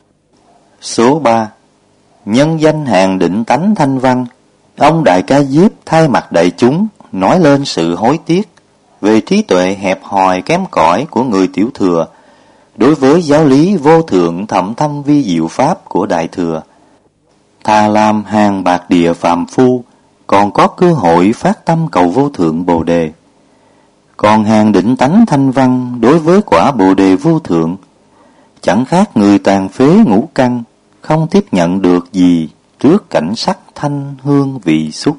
Số 3. Nhân danh hàng định tánh thanh văn, ông Đại Ca Diếp thay mặt đại chúng nói lên sự hối tiếc về trí tuệ hẹp hòi kém cỏi của người tiểu thừa đối với giáo lý vô thượng thậm thâm vi diệu pháp của Đại Thừa. Thà làm hàng bạc địa phàm phu, còn có cơ hội phát tâm cầu vô thượng Bồ Đề. Còn hàng định tánh thanh văn đối với quả Bồ Đề vô thượng, chẳng khác người tàn phế ngũ căn, không tiếp nhận được gì trước cảnh sắc thanh hương vị xúc.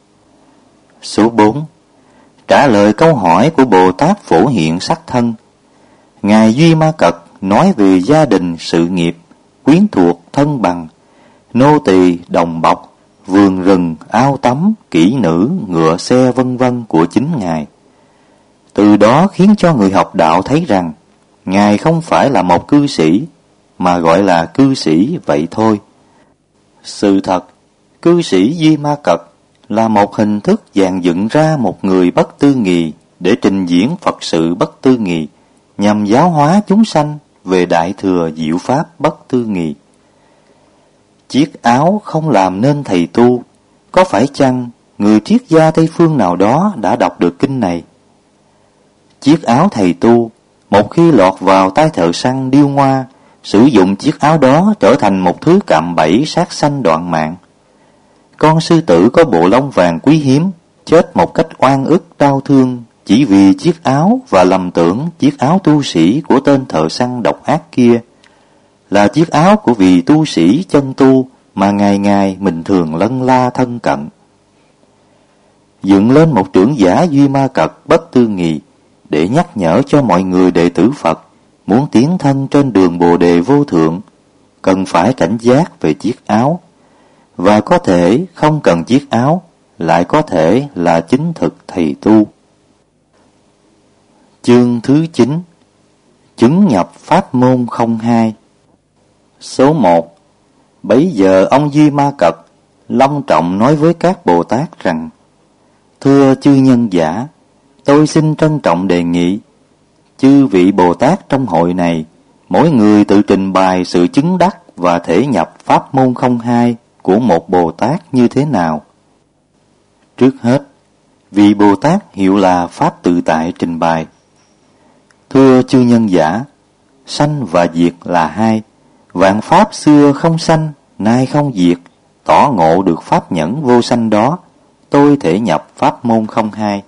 Số 4. Trả lời câu hỏi của Bồ Tát Phổ Hiện Sắc Thân, Ngài Duy Ma Cật nói về gia đình, sự nghiệp, quyến thuộc, thân bằng, nô tỳ, đồng bọc, vườn rừng, ao tắm, kỹ nữ, ngựa xe vân vân của chính Ngài. Từ đó khiến cho người học đạo thấy rằng Ngài không phải là một cư sĩ, mà gọi là cư sĩ vậy thôi. Sự thật, cư sĩ Duy Ma Cật là một hình thức dàn dựng ra một người bất tư nghì để trình diễn Phật sự bất tư nghì, nhằm giáo hóa chúng sanh về Đại Thừa diệu pháp bất tư nghì. Chiếc áo không làm nên thầy tu, có phải chăng người triết gia Tây Phương nào đó đã đọc được kinh này? Chiếc áo thầy tu, một khi lọt vào tay thợ săn điêu ngoa, sử dụng chiếc áo đó trở thành một thứ cạm bẫy sát sanh đoạn mạng. Con sư tử có bộ lông vàng quý hiếm, chết một cách oan ức đau thương chỉ vì chiếc áo, và lầm tưởng chiếc áo tu sĩ của tên thợ săn độc ác kia là chiếc áo của vị tu sĩ chân tu mà ngày ngày mình thường lân la thân cận. Dựng lên một trưởng giả Duy Ma Cật bất tư nghì để nhắc nhở cho mọi người đệ tử Phật muốn tiến thân trên đường Bồ Đề vô thượng, cần phải cảnh giác về chiếc áo, và có thể không cần chiếc áo, lại có thể là chính thực thầy tu. Chương thứ 9. Chứng nhập pháp môn 02. Số 1. Bấy giờ ông Duy Ma Cật long trọng nói với các Bồ Tát rằng: Thưa chư nhân giả, tôi xin trân trọng đề nghị chư vị Bồ Tát trong hội này, mỗi người tự trình bày sự chứng đắc và thể nhập pháp môn 02 của một Bồ Tát như thế nào. Trước hết, vị Bồ Tát hiệu là Pháp Tự Tại trình bày: Thưa chư nhân giả, sanh và diệt là hai, vạn pháp xưa không sanh, nay không diệt, tỏ ngộ được pháp nhẫn vô sanh đó, tôi thể nhập pháp môn 02.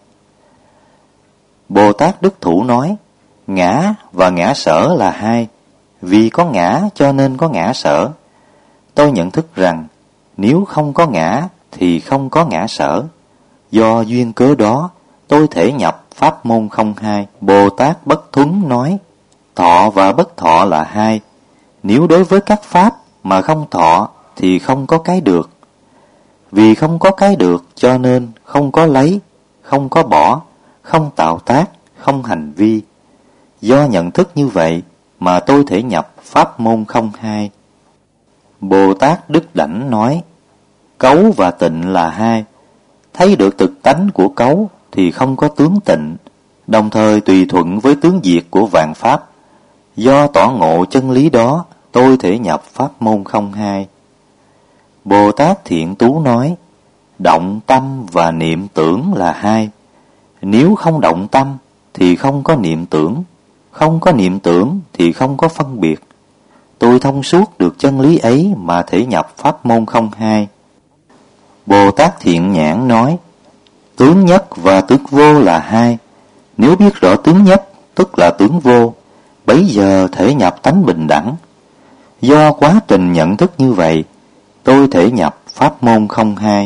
Bồ Tát Đức Thủ nói: Ngã và ngã sở là hai, vì có ngã cho nên có ngã sở. Tôi nhận thức rằng nếu không có ngã thì không có ngã sở, Do duyên cớ đó, tôi thể nhập pháp môn không hai. Bồ Tát Bất Thuấn nói, thọ và bất thọ là hai. Nếu đối với các pháp mà không thọ thì không có cái được. Vì không có cái được cho nên không có lấy, không có bỏ, không tạo tác, không hành vi. Do nhận thức như vậy mà tôi thể nhập pháp môn không hai. Bồ Tát Đức Đảnh nói, cấu và tịnh là hai. Thấy được thực tánh của cấu thì không có tướng tịnh, đồng thời tùy thuận với tướng diệt của vạn pháp. Do tỏ ngộ chân lý đó, tôi thể nhập pháp môn không hai. Bồ Tát Thiện Tú nói, động tâm và niệm tưởng là hai. Nếu không động tâm thì không có niệm tưởng, không có niệm tưởng thì không có phân biệt. Tôi thông suốt được chân lý ấy mà thể nhập pháp môn không hai. Bồ Tát Thiện Nhãn nói, tướng nhất và tướng vô là hai. Nếu biết rõ tướng nhất, tức là tướng vô, bấy giờ thể nhập tánh bình đẳng. Do quá trình nhận thức như vậy, tôi thể nhập pháp môn không hai.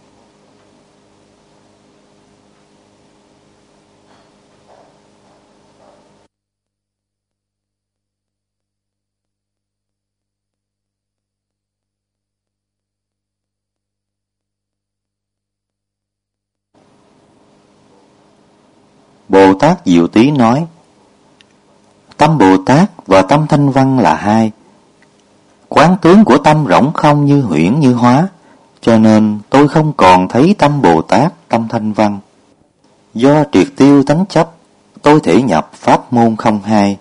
Bồ Tát Diệu Tý nói, tâm Bồ Tát và tâm Thanh Văn là hai. Quán tướng của tâm rỗng không như huyễn như hóa, cho nên tôi không còn thấy tâm Bồ Tát, tâm Thanh Văn. Do triệt tiêu tánh chấp, tôi thể nhập pháp môn không hai.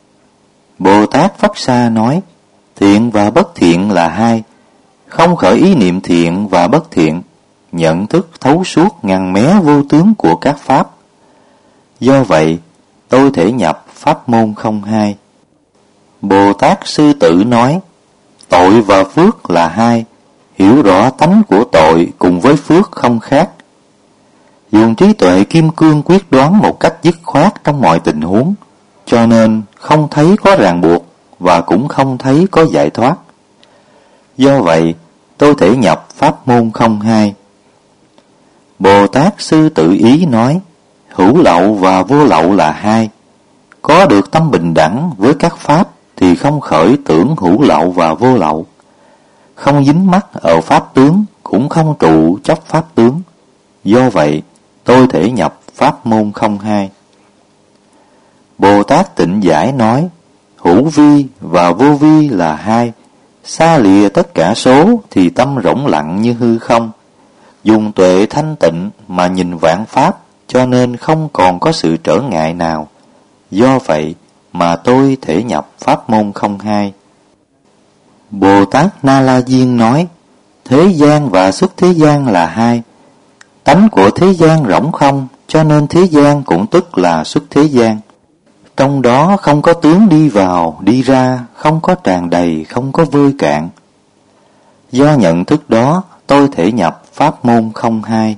Bồ Tát Phất Sa nói, thiện và bất thiện là hai. Không khởi ý niệm thiện và bất thiện, nhận thức thấu suốt ngăn mé vô tướng của các pháp. Do vậy, tôi thể nhập pháp môn không hai. Bồ Tát Sư Tử nói, tội và phước là hai. Hiểu rõ tánh của tội cùng với phước không khác. Dùng trí tuệ kim cương quyết đoán một cách dứt khoát trong mọi tình huống, cho nên không thấy có ràng buộc và cũng không thấy có giải thoát. Do vậy, tôi thể nhập pháp môn không hai. Bồ Tát Sư Tự Ý nói, hữu lậu và vô lậu là hai. Có được tâm bình đẳng với các pháp thì không khởi tưởng hữu lậu và vô lậu. Không dính mắc ở pháp tướng, cũng không trụ chấp pháp tướng. Do vậy, tôi thể nhập pháp môn không hai. Bồ Tát Tịnh Giải nói, hữu vi và vô vi là hai. Xa lìa tất cả số thì tâm rỗng lặng như hư không. Dùng tuệ thanh tịnh mà nhìn vạn pháp, cho nên không còn có sự trở ngại nào. Do vậy mà tôi thể nhập pháp môn không hai. Bồ Tát Na La Diên nói, thế gian và xuất thế gian là hai. Tánh của thế gian rỗng không, cho nên thế gian cũng tức là xuất thế gian. Trong đó không có tướng đi vào, đi ra, không có tràn đầy, không có vơi cạn. Do nhận thức đó, tôi thể nhập pháp môn không hai.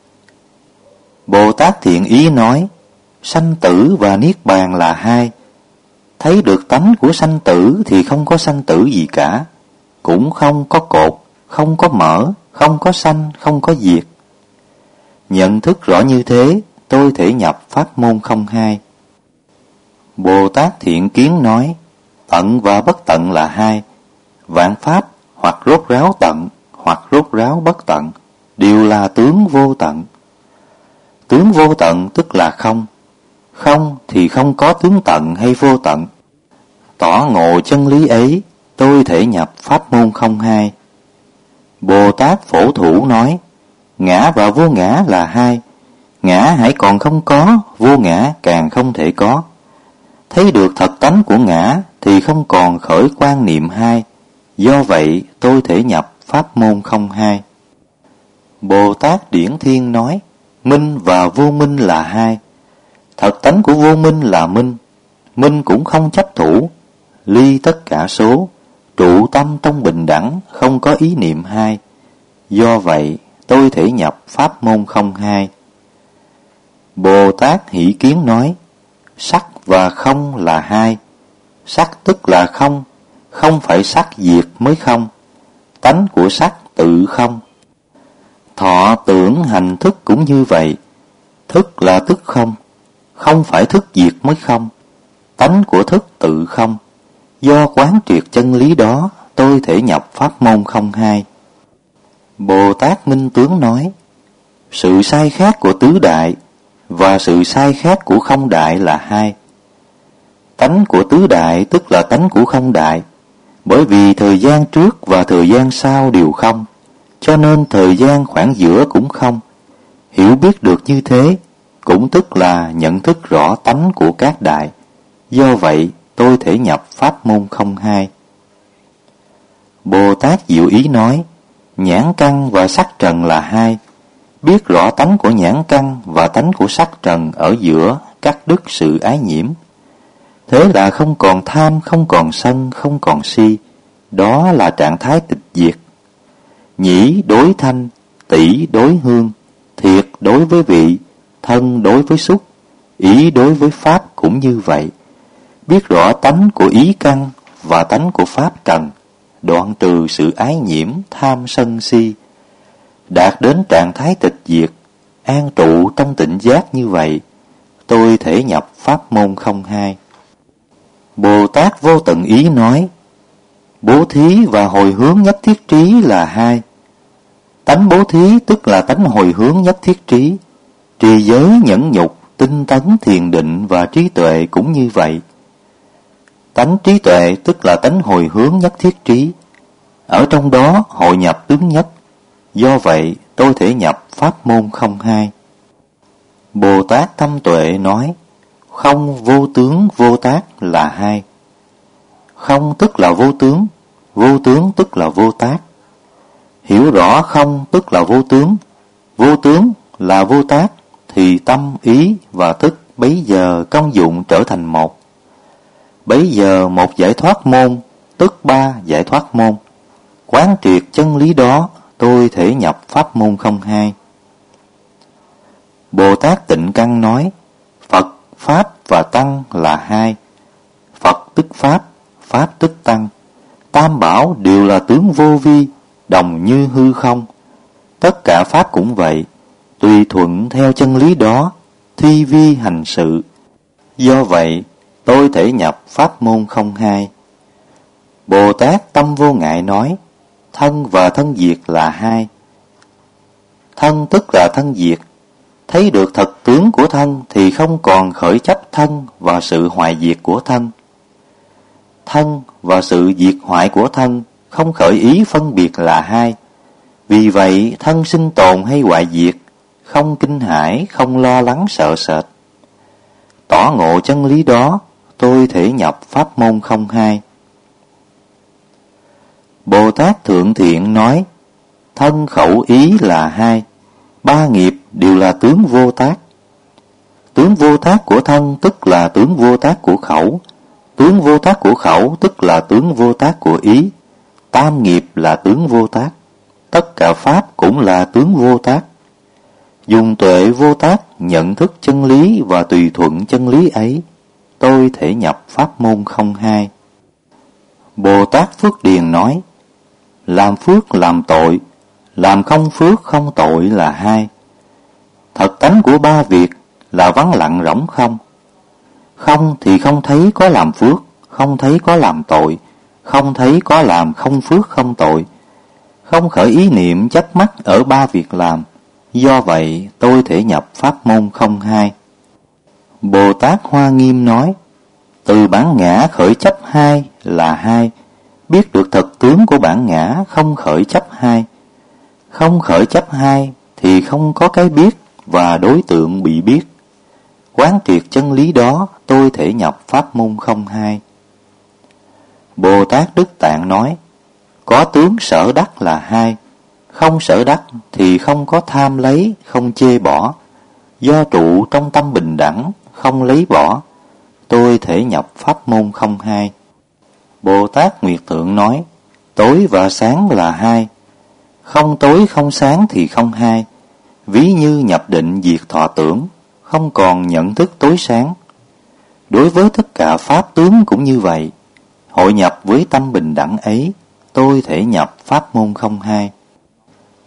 Bồ Tát Thiện Ý nói, sanh tử và niết bàn là hai. Thấy được tánh của sanh tử thì không có sanh tử gì cả, cũng không có cột, không có mở, không có sanh, không có diệt. Nhận thức rõ như thế, tôi thể nhập pháp môn không hai. Bồ Tát Thiện Kiến nói, tận và bất tận là hai. Vạn pháp hoặc rốt ráo tận, hoặc rốt ráo bất tận, đều là tướng vô tận. Tướng vô tận tức là không. Không thì không có tướng tận hay vô tận. Tỏ ngộ chân lý ấy, tôi thể nhập pháp môn không hai. Bồ Tát Phổ Thủ nói, ngã và vô ngã là hai. Ngã hãy còn không có, vô ngã càng không thể có. Thấy được thật tánh của ngã thì không còn khởi quan niệm hai. Do vậy tôi thể nhập pháp môn không hai. Bồ Tát Điển Thiên nói, minh và vô minh là hai. Thật tánh của vô minh là minh. Minh cũng không chấp thủ, ly tất cả số, trụ tâm trong bình đẳng, không có ý niệm hai. Do vậy tôi thể nhập pháp môn không hai. Bồ Tát Hỷ Kiến nói, sắc và không là hai. Sắc tức là không, không phải sắc diệt mới không. Tánh của sắc tự không. Thọ tưởng hành thức cũng như vậy. Thức là tức không, không phải thức diệt mới không. Tánh của thức tự không. Do quán triệt chân lý đó, tôi thể nhập pháp môn không hai. Bồ Tát Minh Tướng nói, sự sai khác của tứ đại và sự sai khác của không đại là hai. Tánh của tứ đại tức là tánh của không đại, bởi vì thời gian trước và thời gian sau đều không, cho nên thời gian khoảng giữa cũng không. Hiểu biết được như thế, cũng tức là nhận thức rõ tánh của các đại. Do vậy, tôi thể nhập pháp môn không hai. Bồ Tát Diệu Ý nói, nhãn căn và sắc trần là hai. Biết rõ tánh của nhãn căn và tánh của sắc trần ở giữa, cắt đứt sự ái nhiễm. Thế là không còn tham, không còn sân, không còn si. Đó là trạng thái tịch diệt. Nhĩ đối thanh, tỷ đối hương, thiệt đối với vị, thân đối với xúc, ý đối với pháp cũng như vậy. Biết rõ tánh của ý căn và tánh của pháp trần, đoạn trừ sự ái nhiễm, tham sân si. Đạt đến trạng thái tịch diệt, an trụ trong tịnh giác như vậy, tôi thể nhập pháp môn không hai. Bồ Tát Vô Tận Ý nói, bố thí và hồi hướng nhất thiết trí là hai. Tánh bố thí tức là tánh hồi hướng nhất thiết trí. Trì giới, nhẫn nhục, tinh tấn, thiền định và trí tuệ cũng như vậy. Tánh trí tuệ tức là tánh hồi hướng nhất thiết trí. Ở trong đó hội nhập tướng nhất. Do vậy tôi thể nhập pháp môn không hai. Bồ Tát Thâm Tuệ nói, không vô tướng vô tác là hai. Không tức là vô tướng tức là vô tác. Hiểu rõ không tức là vô tướng là vô tác, thì tâm, ý và thức bấy giờ công dụng trở thành một. Bấy giờ một giải thoát môn, tức ba giải thoát môn. Quán triệt chân lý đó, tôi thể nhập pháp môn không hai. Bồ Tát Tịnh Căn nói, Phật, Pháp và Tăng là hai. Phật tức Pháp, Pháp tức Tăng. Tam bảo đều là tướng vô vi, đồng như hư không. Tất cả Pháp cũng vậy, tùy thuận theo chân lý đó, thi vi hành sự. Do vậy, tôi thể nhập pháp môn không hai. Bồ Tát Tâm Vô Ngại nói, thân và thân diệt là hai. Thân tức là thân diệt. Thấy được thật tướng của thân thì không còn khởi chấp thân và sự hoại diệt của thân. Thân và sự diệt hoại của thân không khởi ý phân biệt là hai. Vì vậy thân sinh tồn hay hoại diệt, không kinh hãi, không lo lắng sợ sệt. Tỏ ngộ chân lý đó, tôi thể nhập pháp môn không hai. Bồ Tát Thượng Thiện nói, thân khẩu ý là hai. Ba nghiệp đều là tướng vô tác. Tướng vô tác của thân tức là tướng vô tác của khẩu. Tướng vô tác của khẩu tức là tướng vô tác của ý. Tam nghiệp là tướng vô tác. Tất cả pháp cũng là tướng vô tác. Dùng tuệ vô tác nhận thức chân lý và tùy thuận chân lý ấy, tôi thể nhập pháp môn không hai. Bồ Tát Phước Điền nói, làm phước làm tội, làm không phước không tội là hai. Thật tánh của ba việc là vắng lặng rỗng không. Không thì không thấy có làm phước, không thấy có làm tội, không thấy có làm không phước không tội. Không khởi ý niệm chấp mắc ở ba việc làm. Do vậy tôi thể nhập pháp môn không hai. Bồ Tát Hoa Nghiêm nói, từ bản ngã khởi chấp hai là hai. Biết được thật tướng của bản ngã không khởi chấp hai. Không khởi chấp hai thì không có cái biết và đối tượng bị biết. Quán triệt chân lý đó, tôi thể nhập pháp môn không hai. Bồ Tát Đức Tạng nói, có tướng sở đắc là hai. Không sở đắc thì không có tham lấy, không chê bỏ. Do trụ trong tâm bình đẳng, không lấy bỏ, tôi thể nhập pháp môn không hai. Bồ Tát Nguyệt Thượng nói, tối và sáng là hai. Không tối không sáng thì không hai. Ví như nhập định diệt thọ tưởng, không còn nhận thức tối sáng. Đối với tất cả pháp tướng cũng như vậy. Hội nhập với tâm bình đẳng ấy, tôi thể nhập pháp môn không hai.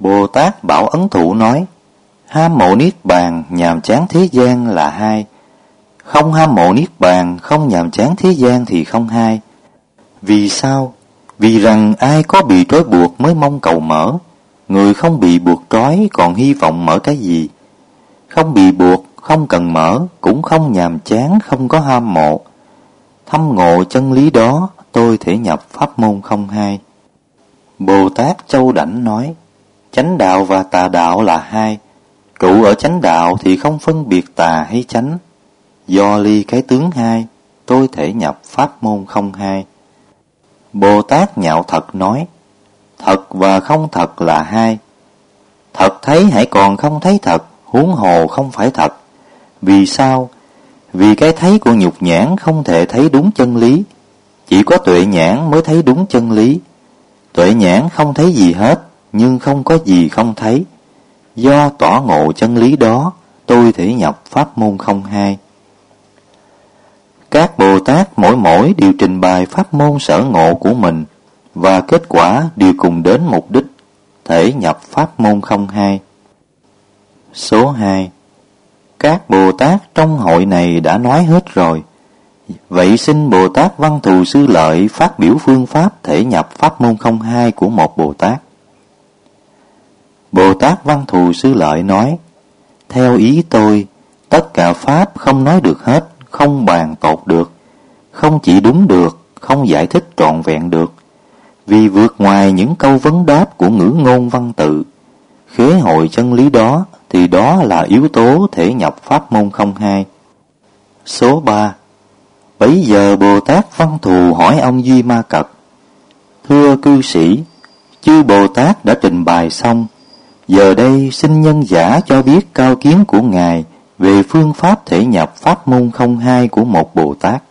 Bồ Tát Bảo Ấn Thụ nói, ham mộ niết bàn, nhàm chán thế gian là hai. Không ham mộ niết bàn, không nhàm chán thế gian thì không hai. Vì sao? Vì rằng ai có bị trói buộc mới mong cầu mở. Người không bị buộc trói còn hy vọng mở cái gì? Không bị buộc, không cần mở, cũng không nhàm chán, không có ham mộ. Thâm ngộ chân lý đó, tôi thể nhập pháp môn không hai. Bồ Tát Châu Đảnh nói, chánh đạo và tà đạo là hai. Trụ ở chánh đạo thì không phân biệt tà hay chánh. Do ly cái tướng hai, tôi thể nhập pháp môn không hai. Bồ Tát Nhạo Thật nói, thật và không thật là hai. Thật thấy hãy còn không thấy thật, huống hồ không phải thật. Vì sao? Vì cái thấy của nhục nhãn không thể thấy đúng chân lý. Chỉ có tuệ nhãn mới thấy đúng chân lý. Tuệ nhãn không thấy gì hết, nhưng không có gì không thấy. Do tỏ ngộ chân lý đó, tôi thể nhập pháp môn không hai. Các Bồ Tát mỗi đều trình bày pháp môn sở ngộ của mình, và kết quả đều cùng đến mục đích, thể nhập pháp môn không hai. Số 2. Các Bồ Tát trong hội này đã nói hết rồi. Vậy xin Bồ Tát Văn Thù Sư Lợi phát biểu phương pháp thể nhập pháp môn không hai của một Bồ Tát. Bồ Tát Văn Thù Sư Lợi nói, theo ý tôi, tất cả pháp không nói được hết, không bàn tột được, không chỉ đúng được, không giải thích trọn vẹn được, vì vượt ngoài những câu vấn đáp của ngữ ngôn văn tự. Khế hội chân lý đó thì đó là yếu tố thể nhập pháp môn không hai. Số 3. Bấy giờ Bồ Tát Văn Thù hỏi ông Duy Ma Cật, thưa cư sĩ, chư Bồ Tát đã trình bày xong, giờ đây xin nhân giả cho biết cao kiến của Ngài về phương pháp thể nhập pháp môn không hai của một Bồ Tát.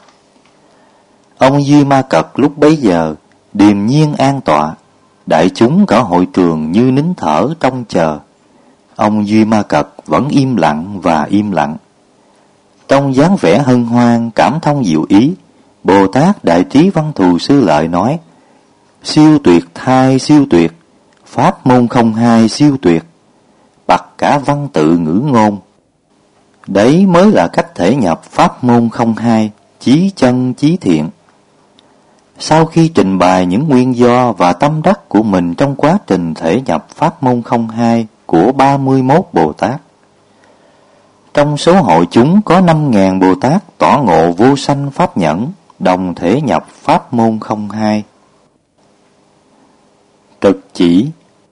Ông Duy Ma Cật lúc bấy giờ điềm nhiên an tọa, đại chúng cả hội trường như nín thở trông chờ. Ông Duy Ma Cật vẫn im lặng và im lặng. Trong dáng vẻ hân hoan cảm thông diệu ý, Bồ Tát Đại Trí Văn Thù Sư Lợi nói, siêu tuyệt thai siêu tuyệt, pháp môn không hai siêu tuyệt, bặt cả văn tự ngữ ngôn. Đấy mới là cách thể nhập pháp môn không hai, chí chân chí thiện. Sau khi trình bày những nguyên do và tâm đắc của mình trong quá trình thể nhập pháp môn không hai của 31 Bồ Tát, trong số hội chúng có 5.000 Bồ Tát tỏ ngộ vô sanh pháp nhẫn, đồng thể nhập pháp môn không hai. Trực chỉ.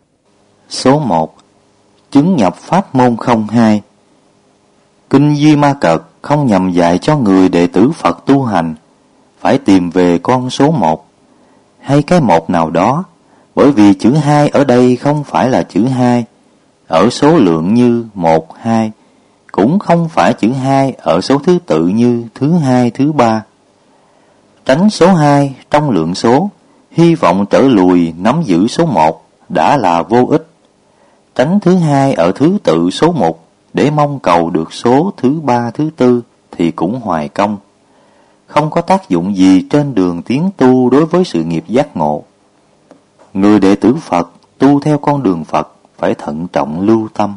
Số 1. Chứng nhập pháp môn không hai. Kinh Duy Ma Cật không nhằm dạy cho người đệ tử Phật tu hành phải tìm về con số 1 hay cái một nào đó, bởi vì chữ 2 ở đây không phải là chữ 2 ở số lượng như 1, 2, cũng không phải chữ 2 ở số thứ tự như thứ 2, thứ 3. Tránh số 2 trong lượng số, hy vọng trở lùi nắm giữ số 1 đã là vô ích. Tránh thứ 2 ở thứ tự số 1 để mong cầu được số thứ 3, thứ 4 thì cũng hoài công, không có tác dụng gì trên đường tiến tu đối với sự nghiệp giác ngộ. Người đệ tử Phật tu theo con đường Phật phải thận trọng lưu tâm.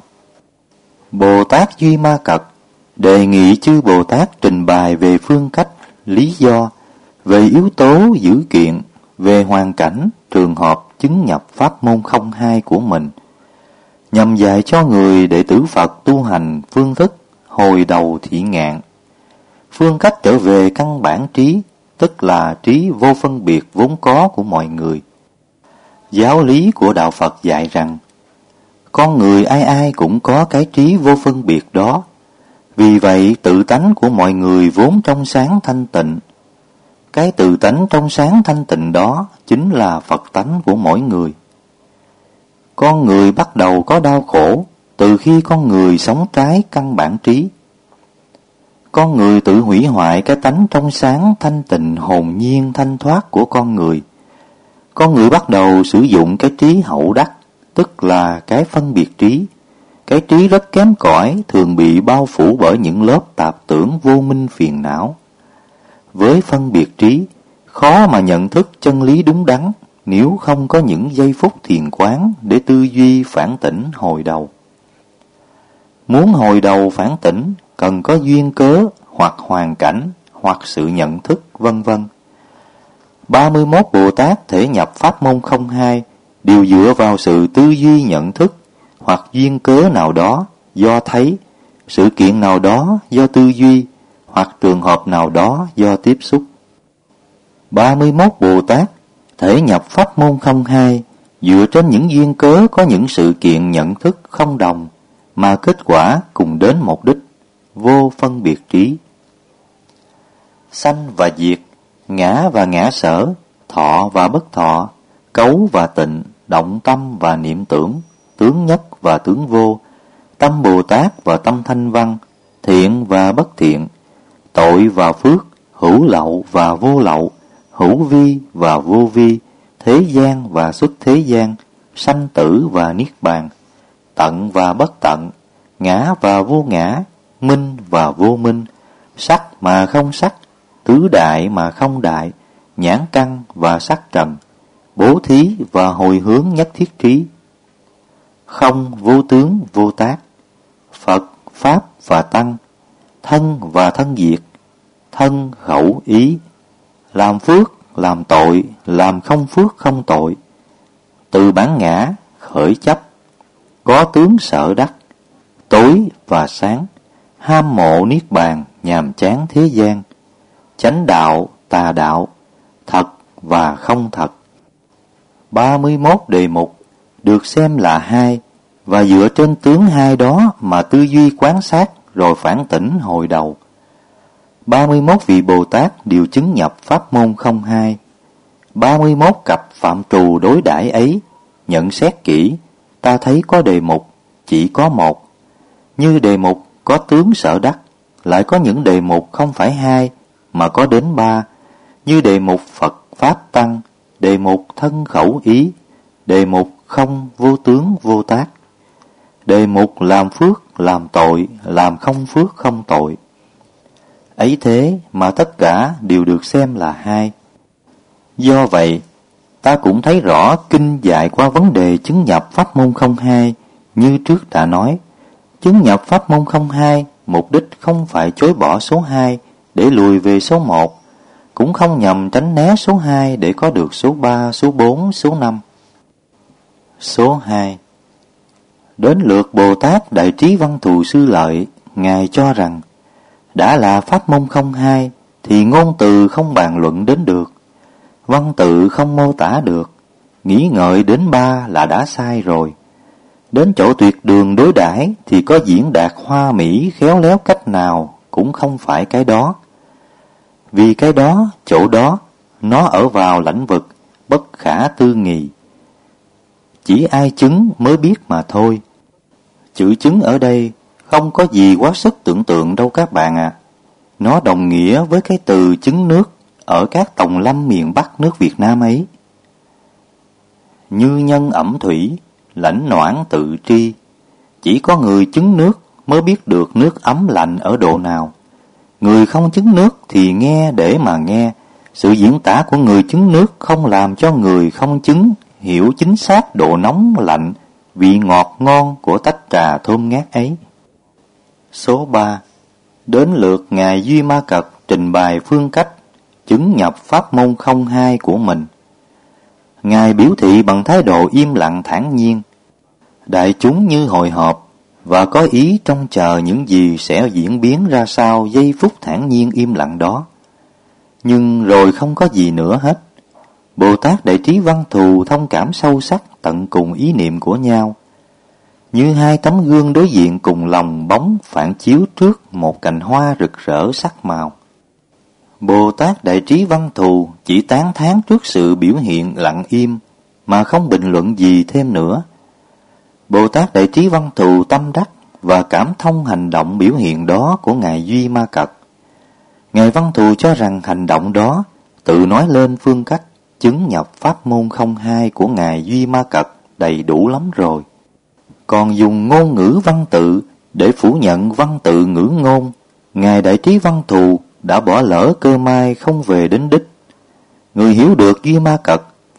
Bồ Tát Duy Ma Cật đề nghị chư Bồ Tát trình bày về phương cách, lý do, về yếu tố dữ kiện, về hoàn cảnh, trường hợp chứng nhập pháp môn không hai của mình, nhằm dạy cho người đệ tử Phật tu hành phương thức hồi đầu thị ngạn, phương cách trở về căn bản trí, tức là trí vô phân biệt vốn có của mọi người. Giáo lý của đạo Phật dạy rằng con người ai ai cũng có cái trí vô phân biệt đó. Vì vậy tự tánh của mọi người vốn trong sáng thanh tịnh. Cái tự tánh trong sáng thanh tịnh đó chính là Phật tánh của mỗi người. Con người bắt đầu có đau khổ từ khi con người sống trái căn bản trí. Con người tự hủy hoại cái tánh trong sáng thanh tịnh hồn nhiên thanh thoát của con người. Con người bắt đầu sử dụng cái trí hậu đắc, tức là cái phân biệt trí. Cái trí rất kém cỏi, thường bị bao phủ bởi những lớp tạp tưởng vô minh phiền não. Với phân biệt trí, khó mà nhận thức chân lý đúng đắn, nếu không có những giây phút thiền quán để tư duy phản tỉnh hồi đầu. Muốn hồi đầu phản tỉnh cần có duyên cớ hoặc hoàn cảnh hoặc sự nhận thức vân vân. 31 Bồ Tát thể nhập pháp môn không hai đều dựa vào sự tư duy nhận thức hoặc duyên cớ nào đó do thấy, sự kiện nào đó do tư duy hoặc trường hợp nào đó do tiếp xúc. 31 Bồ Tát thể nhập pháp môn không hai dựa trên những duyên cớ có những sự kiện nhận thức không đồng mà kết quả cùng đến một đích, vô phân biệt trí. Sanh và diệt, ngã và ngã sở, thọ và bất thọ, cấu và tịnh, động tâm và niệm tưởng, tướng nhất và tướng vô, tâm Bồ Tát và tâm thanh văn, thiện và bất thiện, tội và phước, hữu lậu và vô lậu, hữu vi và vô vi, thế gian và xuất thế gian, sanh tử và niết bàn, tận và bất tận, ngã và vô ngã, minh và vô minh, sắc mà không sắc, tứ đại mà không đại, nhãn căn và sắc trần, bố thí và hồi hướng nhất thiết trí, không vô tướng vô tác, Phật, Pháp và Tăng, thân và thân diệt, thân khẩu ý, làm phước, làm tội, làm không phước không tội, từ bản ngã, khởi chấp, có tướng sợ đắc, tối và sáng, ham mộ niết bàn, nhàm chán thế gian, chánh đạo, tà đạo, thật và không thật. 31 đề mục được xem là hai, và dựa trên tướng hai đó mà tư duy quán sát rồi phản tỉnh hồi đầu. 31 vị Bồ Tát đều chứng nhập pháp môn không hai. 31 cặp phạm trù đối đãi ấy, nhận xét kỹ, ta thấy có đề mục chỉ có một. Như đề mục có tướng sở đắc, lại có những đề mục không phải hai mà có đến ba, như đề mục Phật Pháp Tăng, đề mục thân khẩu ý, đề mục không vô tướng vô tác, đề mục làm phước làm tội, làm không phước không tội. Ấy thế mà tất cả đều được xem là hai. Do vậy, ta cũng thấy rõ kinh dạy qua vấn đề chứng nhập pháp môn không hai. Như trước đã nói, chứng nhập pháp môn không hai, mục đích không phải chối bỏ số 2 để lùi về số 1, cũng không nhằm tránh né số 2 để có được số 3, số 4, số 5. Số 2. Đến lượt Bồ Tát Đại Trí Văn Thù Sư Lợi, Ngài cho rằng, đã là pháp môn không hai thì ngôn từ không bàn luận đến được, văn tự không mô tả được, nghĩ ngợi đến 3 là đã sai rồi. Đến chỗ tuyệt đường đối đãi thì có diễn đạt hoa mỹ khéo léo cách nào cũng không phải cái đó. Vì cái đó, chỗ đó, nó ở vào lãnh vực bất khả tư nghị. Chỉ ai chứng mới biết mà thôi. Chữ chứng ở đây không có gì quá sức tưởng tượng đâu các bạn ạ. Nó đồng nghĩa với cái từ chứng nước ở các tòng lâm miền Bắc nước Việt Nam ấy. Như nhân ẩm thủy, lãnh noãn tự tri. Chỉ có người chứng nước mới biết được nước ấm lạnh ở độ nào. Người không chứng nước thì nghe để mà nghe. Sự diễn tả của người chứng nước không làm cho người không chứng hiểu chính xác độ nóng lạnh, vị ngọt ngon của tách trà thơm ngát ấy. Số 3. Đến lượt Ngài Duy Ma Cật trình bày phương cách chứng nhập pháp môn không hai của mình. Ngài biểu thị bằng thái độ im lặng thản nhiên. Đại chúng như hồi hộp và có ý trông chờ những gì sẽ diễn biến ra sau giây phút thản nhiên im lặng đó. Nhưng rồi không có gì nữa hết. Bồ Tát Đại Trí Văn Thù thông cảm sâu sắc tận cùng ý niệm của nhau. Như hai tấm gương đối diện cùng lòng bóng phản chiếu trước một cành hoa rực rỡ sắc màu. Bồ Tát Đại Trí Văn Thù chỉ tán thán trước sự biểu hiện lặng im mà không bình luận gì thêm nữa. Bồ Tát Đại Trí Văn Thù tâm đắc và cảm thông hành động biểu hiện đó của Ngài Duy Ma Cật. Ngài Văn Thù cho rằng hành động đó tự nói lên phương cách chứng nhập pháp môn không hai của Ngài Duy Ma Cật đầy đủ lắm rồi. Còn dùng ngôn ngữ văn tự để phủ nhận văn tự ngữ ngôn, Ngài Đại Trí Văn Thù đã bỏ lỡ cơ may không về đến đích. Người hiểu được Duy Ma Cật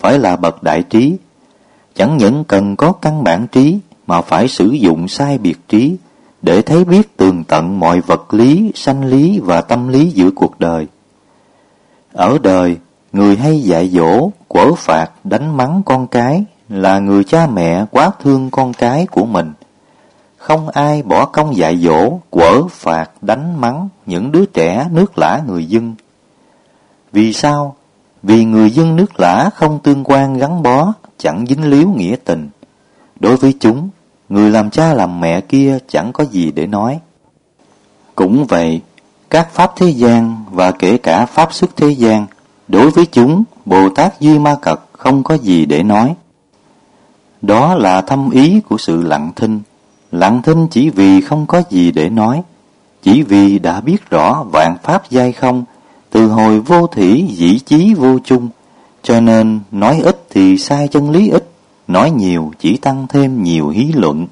phải là bậc đại trí. Chẳng những cần có căn bản trí, mà phải sử dụng sai biệt trí, để thấy biết tường tận mọi vật lý, sanh lý và tâm lý giữa cuộc đời. Ở đời, người hay dạy dỗ, quở phạt, đánh mắng con cái là người cha mẹ quá thương con cái của mình. Không ai bỏ công dạy dỗ, quở phạt, đánh mắng những đứa trẻ nước lã người dân. Vì sao? Vì người dân nước lã không tương quan gắn bó, chẳng dính líu nghĩa tình. Đối với chúng, người làm cha làm mẹ kia chẳng có gì để nói. Cũng vậy, các pháp thế gian và kể cả pháp xuất thế gian, đối với chúng, Bồ Tát Duy Ma Cật không có gì để nói. Đó là thâm ý của sự lặng thinh. Lặng thinh chỉ vì không có gì để nói, chỉ vì đã biết rõ vạn pháp giai không, từ hồi vô thủy dĩ chí vô chung, cho nên nói ít thì sai chân lý ít, nói nhiều chỉ tăng thêm nhiều hí luận.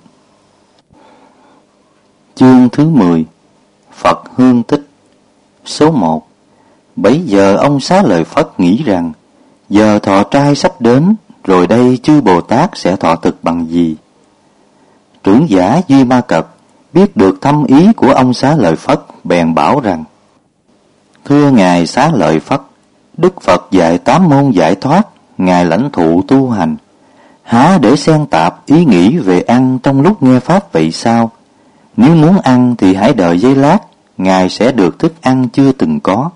Chương thứ 10. Phật hương tích. Số 1. Bấy giờ ông Xá Lợi Phất nghĩ rằng, giờ thọ trai sắp đến, rồi đây chư Bồ Tát sẽ thọ thực bằng gì? Trưởng giả Duy Ma Cật biết được thâm ý của ông Xá Lợi Phất, bèn bảo rằng: Thưa Ngài Xá Lợi Phất, Đức Phật dạy 8 môn giải thoát, Ngài lãnh thụ tu hành, há để xen tạp ý nghĩ về ăn trong lúc nghe Pháp vậy sao? Nếu muốn ăn thì hãy đợi giây lát, Ngài sẽ được thức ăn chưa từng có.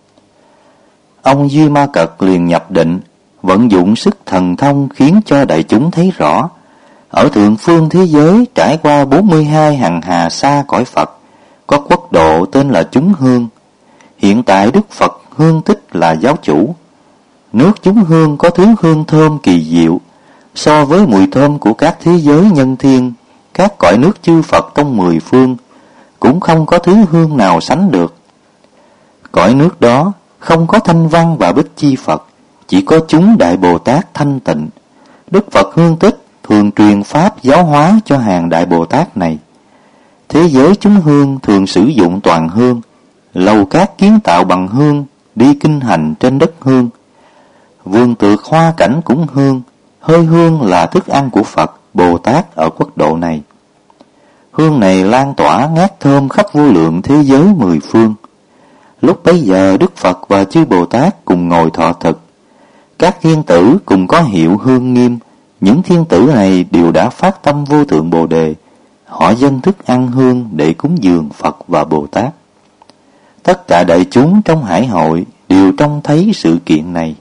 Ông Duy Ma Cật liền nhập định, vận dụng sức thần thông khiến cho đại chúng thấy rõ. Ở thượng phương thế giới trải qua 42 hằng hà xa cõi Phật, có quốc độ tên là Chúng Hương. Hiện tại Đức Phật Hương Tích là giáo chủ. Nước Chúng Hương có thứ hương thơm kỳ diệu, so với mùi thơm của các thế giới nhân thiên, các cõi nước chư Phật trong 10 phương, cũng không có thứ hương nào sánh được. Cõi nước đó không có Thanh Văn và Bích Chi Phật, chỉ có chúng Đại Bồ Tát thanh tịnh. Đức Phật Hương Tích thường truyền pháp giáo hóa cho hàng Đại Bồ Tát này. Thế giới chúng hương thường sử dụng toàn hương, lầu cát kiến tạo bằng hương, đi kinh hành trên đất hương. Vườn tược hoa cảnh cũng hương, hơi hương là thức ăn của Phật, Bồ Tát ở quốc độ này. Hương này lan tỏa ngát thơm khắp vô lượng thế giới 10 phương. Lúc bấy giờ Đức Phật và chư Bồ Tát cùng ngồi thọ thực. Các thiên tử cùng có hiệu hương nghiêm. Những thiên tử này đều đã phát tâm vô thượng Bồ Đề. Họ dâng thức ăn hương để cúng dường Phật và Bồ Tát. Tất cả đại chúng trong hải hội đều trông thấy sự kiện này.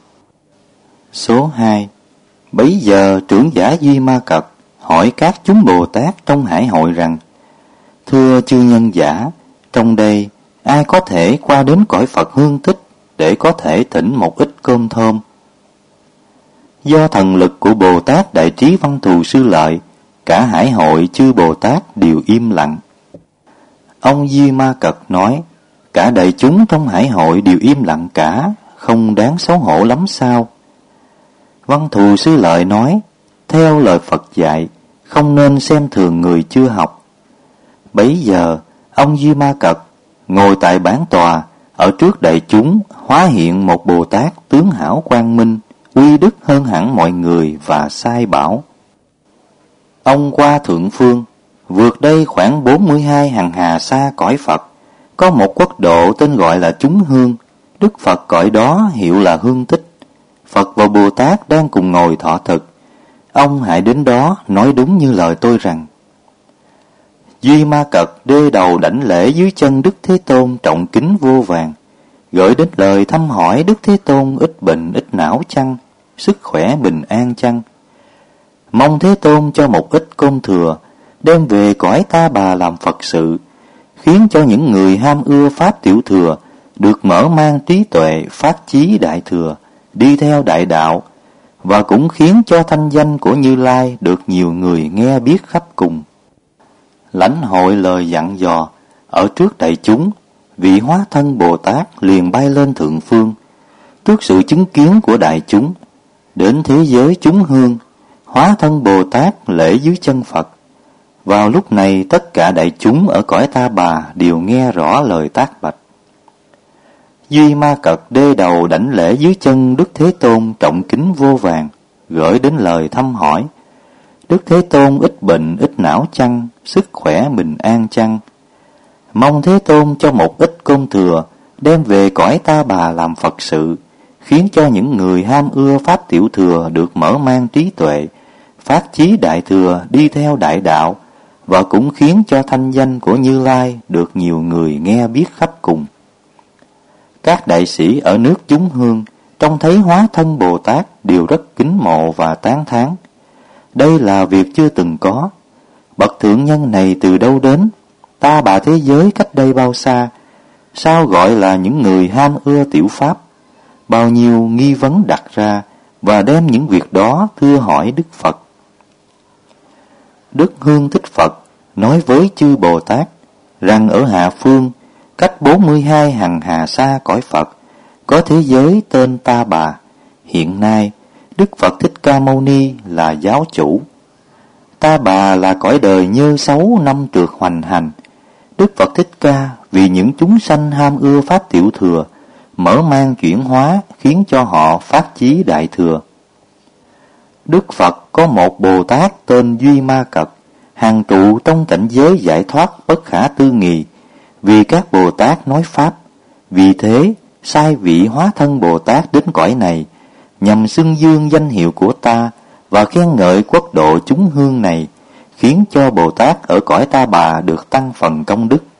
Số 2. Bấy giờ trưởng giả Duy Ma Cật hỏi các chúng Bồ Tát trong hải hội rằng: Thưa chư nhân giả, trong đây ai có thể qua đến cõi Phật Hương Tích để có thể thỉnh một ít cơm thơm? Do thần lực của Bồ Tát Đại Trí Văn Thù Sư Lợi, cả hải hội chư Bồ Tát đều im lặng. Ông Duy Ma Cật nói: Cả đại chúng trong hải hội đều im lặng cả, không đáng xấu hổ lắm sao? Văn Thù Sư Lợi nói: Theo lời Phật dạy, không nên xem thường người chưa học. Bấy giờ ông Duy Ma Cật ngồi tại bản tòa, ở trước đại chúng hóa hiện một Bồ Tát tướng hảo quang minh, uy đức hơn hẳn mọi người và sai bảo: Ông qua thượng phương, vượt đây khoảng 42 hằng hà xa cõi Phật, có một quốc độ tên gọi là Chúng Hương. Đức Phật cõi đó hiệu là Hương Tích. Phật và Bồ Tát đang cùng ngồi thọ thực. Ông hãy đến đó nói đúng như lời tôi rằng. Duy Ma Cật đê đầu đảnh lễ dưới chân Đức Thế Tôn trọng kính vô vàng, gửi đến lời thăm hỏi Đức Thế Tôn ít bệnh ít não chăng, sức khỏe bình an chăng. Mong Thế Tôn cho một ít cơm thừa, đem về cõi Ta Bà làm Phật sự, khiến cho những người ham ưa pháp tiểu thừa được mở mang trí tuệ phát chí đại thừa, đi theo đại đạo, và cũng khiến cho thanh danh của Như Lai được nhiều người nghe biết khắp cùng. Lãnh hội lời dặn dò, ở trước đại chúng, vị hóa thân Bồ Tát liền bay lên thượng phương, trước sự chứng kiến của đại chúng, đến thế giới chúng hương, hóa thân Bồ Tát lễ dưới chân Phật. Vào lúc này tất cả đại chúng ở cõi Ta Bà đều nghe rõ lời tác bạch. Duy Ma Cật đê đầu đảnh lễ dưới chân Đức Thế Tôn trọng kính vô vàng, gửi đến lời thăm hỏi. Đức Thế Tôn ít bệnh ít não chăng, sức khỏe bình an chăng? Mong Thế Tôn cho một ít côn thừa, đem về cõi Ta Bà làm Phật sự, khiến cho những người ham ưa pháp tiểu thừa được mở mang trí tuệ, phát chí đại thừa đi theo đại đạo, và cũng khiến cho thanh danh của Như Lai được nhiều người nghe biết khắp cùng. Các đại sĩ ở nước chúng hương trông thấy hóa thân Bồ Tát đều rất kính mộ và tán thán. Đây là việc chưa từng có. Bậc thượng nhân này từ đâu đến? Ta bà thế giới cách đây bao xa? Sao gọi là những người ham ưa tiểu pháp? Bao nhiêu nghi vấn đặt ra, và đem những việc đó thưa hỏi Đức Phật. Đức Hương Thích Phật nói với chư Bồ Tát rằng ở hạ phương, cách 42 hằng hà xa cõi Phật, có thế giới tên Ta Bà. Hiện nay Đức Phật Thích Ca Mâu Ni là giáo chủ. Ta Bà là cõi đời nhơ xấu năm trượt hoành hành. Đức Phật Thích Ca vì những chúng sanh ham ưa pháp tiểu thừa, mở mang chuyển hóa, khiến cho họ phát chí đại thừa. Đức Phật có một Bồ Tát tên Duy Ma Cật, hàng trụ trong cảnh giới giải thoát bất khả tư nghị, vì các Bồ Tát nói pháp. Vì thế sai vị hóa thân Bồ Tát đến cõi này, nhằm xưng dương danh hiệu của ta và khen ngợi quốc độ chúng hương này, khiến cho Bồ Tát ở cõi Ta Bà được tăng phần công đức.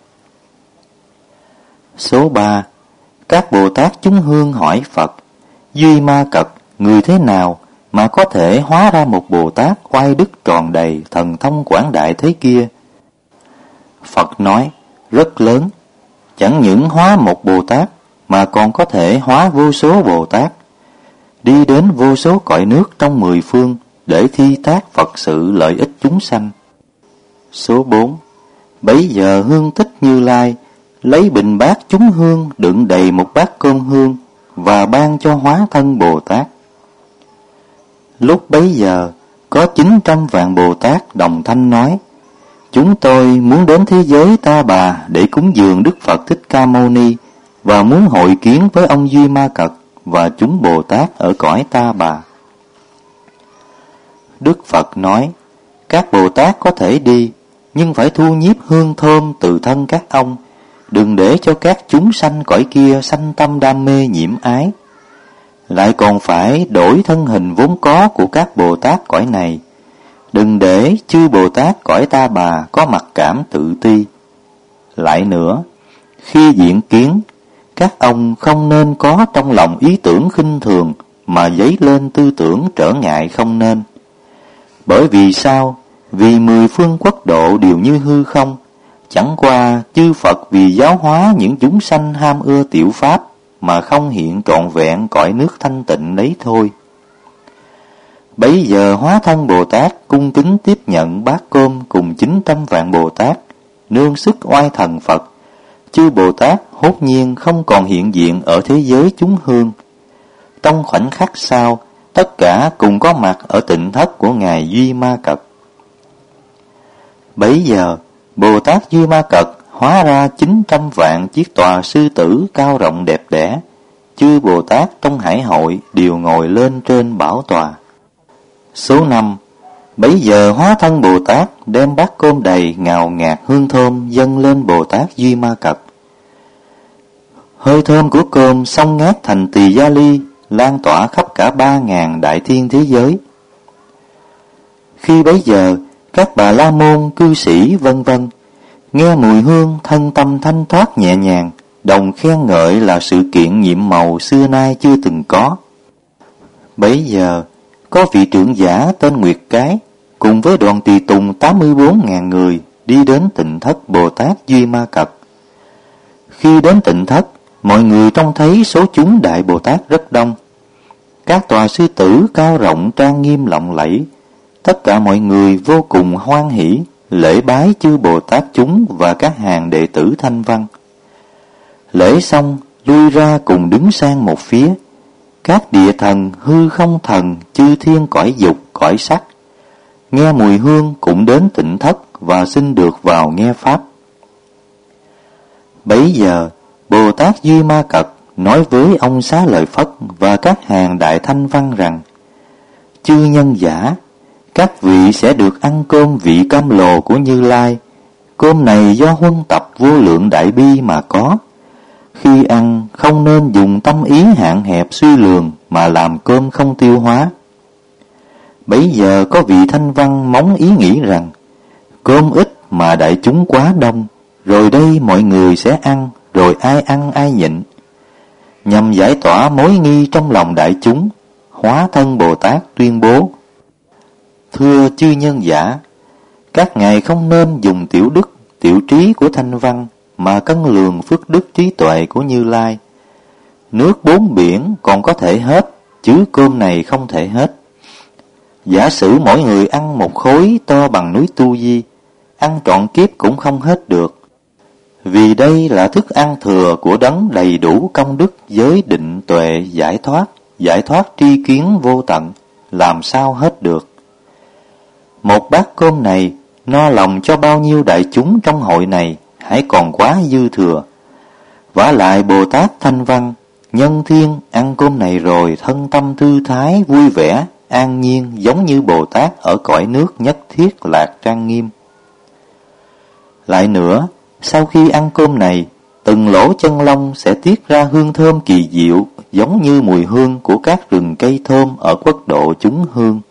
Số 3. Các Bồ Tát chúng hương hỏi Phật: Duy Ma Cật, người thế nào mà có thể hóa ra một Bồ Tát oai đức tròn đầy, thần thông quảng đại thế kia? Phật nói: rất lớn. Chẳng những hóa một Bồ Tát, mà còn có thể hóa vô số Bồ Tát, đi đến vô số cõi nước trong 10 phương để thi tác Phật sự lợi ích chúng sanh. Số 4. Bấy giờ Hương Tích Như Lai lấy bình bát chúng hương đựng đầy một bát cơm hương và ban cho hóa thân Bồ Tát. Lúc bấy giờ có 900 vạn Bồ Tát đồng thanh nói: chúng tôi muốn đến thế giới Ta Bà để cúng dường Đức Phật Thích Ca Mâu Ni, và muốn hội kiến với ông Duy Ma Cật và chúng Bồ Tát ở cõi Ta Bà. Đức Phật nói: các Bồ Tát có thể đi, nhưng phải thu nhiếp hương thơm từ thân các ông, đừng để cho các chúng sanh cõi kia sanh tâm đam mê nhiễm ái. Lại còn phải đổi thân hình vốn có của các Bồ Tát cõi này, đừng để chư Bồ Tát cõi Ta Bà có mặc cảm tự ti. Lại nữa, khi diện kiến, các ông không nên có trong lòng ý tưởng khinh thường mà dấy lên tư tưởng trở ngại không nên. Bởi vì sao? Vì 10 phương quốc độ đều như hư không, chẳng qua chư Phật vì giáo hóa những chúng sanh ham ưa tiểu pháp mà không hiện trọn vẹn cõi nước thanh tịnh đấy thôi. Bấy giờ hóa thân Bồ Tát cung kính tiếp nhận bát cơm cùng 900 vạn Bồ Tát, nương sức oai thần Phật. Chư Bồ Tát hốt nhiên không còn hiện diện ở thế giới chúng hương. Trong khoảnh khắc sau, tất cả cùng có mặt ở tịnh thất của Ngài Duy Ma Cật. Bấy giờ, Bồ Tát Duy Ma Cật hóa ra 900 vạn chiếc tòa sư tử cao rộng đẹp đẽ. Chư Bồ Tát trong hải hội đều ngồi lên trên bảo tòa. Số 5. Bấy giờ hóa thân Bồ Tát đem bát cơm đầy ngào ngạt hương thơm dâng lên Bồ Tát Duy Ma Cật. Hơi thơm của cơm xông ngát thành Tỳ Gia Ly, lan tỏa khắp cả 3.000 đại thiên thế giới. Khi bấy giờ các Bà La Môn, cư sĩ vân vân nghe mùi hương, thân tâm thanh thoát nhẹ nhàng, đồng khen ngợi là sự kiện nhiệm màu xưa nay chưa từng có. Bấy giờ có vị trưởng giả tên Nguyệt Cái cùng với đoàn tùy tùng 84.000 người đi đến tịnh thất Bồ Tát Duy Ma Cật. Khi đến tịnh thất, mọi người trông thấy số chúng Đại Bồ Tát rất đông. Các tòa sư tử cao rộng trang nghiêm lộng lẫy. Tất cả mọi người vô cùng hoan hỷ lễ bái chư Bồ Tát chúng và các hàng đệ tử thanh văn. Lễ xong, lui ra cùng đứng sang một phía. Các địa thần, hư không thần, chư thiên cõi dục, cõi sắc nghe mùi hương cũng đến tịnh thất và xin được vào nghe pháp. Bấy giờ Bồ Tát Duy Ma Cật nói với ông Xá Lợi Phất và các hàng đại thanh văn rằng: chư nhân giả, các vị sẽ được ăn cơm vị cam lồ của Như Lai. Cơm này do huân tập vô lượng đại bi mà có. Khi ăn không nên dùng tâm ý hạn hẹp suy lường mà làm cơm không tiêu hóa. Bấy giờ có vị thanh văn móng ý nghĩ rằng: cơm ít mà đại chúng quá đông, rồi đây mọi người sẽ ăn, rồi ai ăn ai nhịn. Nhằm giải tỏa mối nghi trong lòng đại chúng, Hóa Thân Bồ Tát tuyên bố: thưa chư nhân giả, các ngài không nên dùng tiểu đức, tiểu trí của thanh văn mà cân lường phước đức trí tuệ của Như Lai. Nước bốn biển còn có thể hết, chứ cơm này không thể hết. Giả sử mỗi người ăn một khối to bằng núi Tu Di, ăn trọn kiếp cũng không hết được. Vì đây là thức ăn thừa của đấng đầy đủ công đức, giới định tuệ giải thoát tri kiến vô tận, làm sao hết được. Một bát cơm này no lòng cho bao nhiêu đại chúng trong hội này, hãy còn quá dư thừa. Vả lại Bồ Tát Thanh Văn, nhân thiên ăn cơm này rồi thân tâm thư thái, vui vẻ, an nhiên, giống như Bồ Tát ở cõi nước nhất thiết lạc trang nghiêm. Lại nữa, sau khi ăn cơm này, từng lỗ chân lông sẽ tiết ra hương thơm kỳ diệu, giống như mùi hương của các rừng cây thơm ở quốc độ chúng hương.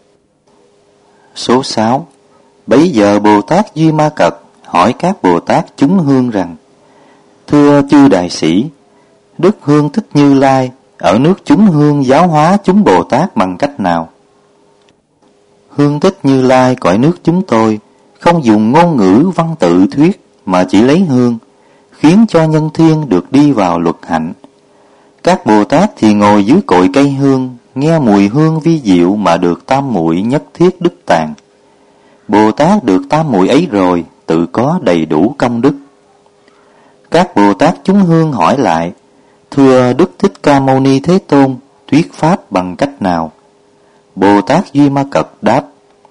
Số 6. Bấy giờ Bồ Tát Duy Ma Cật hỏi các Bồ Tát chúng hương rằng: thưa chư đại sĩ, Đức Hương Thích Như Lai ở nước chúng hương giáo hóa chúng Bồ Tát bằng cách nào? Hương Thích Như Lai cõi nước chúng tôi không dùng ngôn ngữ văn tự thuyết, mà chỉ lấy hương, khiến cho nhân thiên được đi vào luật hạnh. Các Bồ Tát thì ngồi dưới cội cây hương, nghe mùi hương vi diệu mà được tam muội nhất thiết đức tạng. Bồ Tát được tam muội ấy rồi, tự có đầy đủ công đức. Các Bồ Tát chúng hương hỏi lại: thưa Đức Thích Ca Mâu Ni Thế Tôn, thuyết pháp bằng cách nào? Bồ Tát Duy Ma Cật đáp: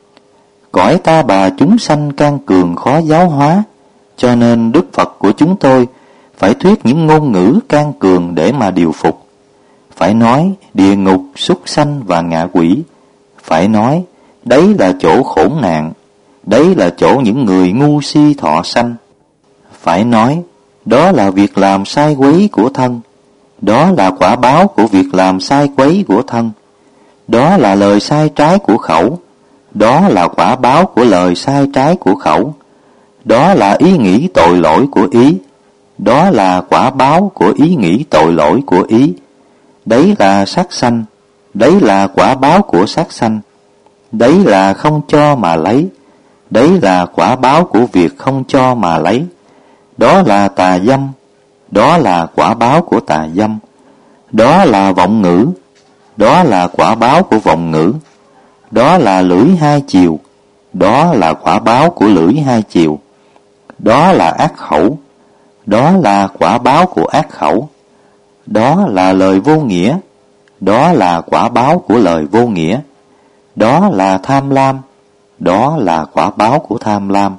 cõi ta bà chúng sanh can cường khó giáo hóa, cho nên Đức Phật của chúng tôi phải thuyết những ngôn ngữ can cường để mà điều phục. Phải nói địa ngục, súc sanh và ngạ quỷ. Phải nói đấy là chỗ khổ nạn, đấy là chỗ những người ngu si thọ sanh. Phải nói đó là việc làm sai quấy của thân, đó là quả báo của việc làm sai quấy của thân. Đó là lời sai trái của khẩu, đó là quả báo của lời sai trái của khẩu. Đó là ý nghĩ tội lỗi của ý, đó là quả báo của ý nghĩ tội lỗi của ý. Đấy là sát sanh, đấy là quả báo của sát sanh. Đấy là không cho mà lấy, đấy là quả báo của việc không cho mà lấy. Đó là tà dâm, đó là quả báo của tà dâm. Đó là vọng ngữ, đó là quả báo của vọng ngữ. Đó là lưỡi hai chiều, đó là quả báo của lưỡi hai chiều. Đó là ác khẩu, đó là quả báo của ác khẩu. Đó là lời vô nghĩa, đó là quả báo của lời vô nghĩa. Đó là tham lam, đó là quả báo của tham lam.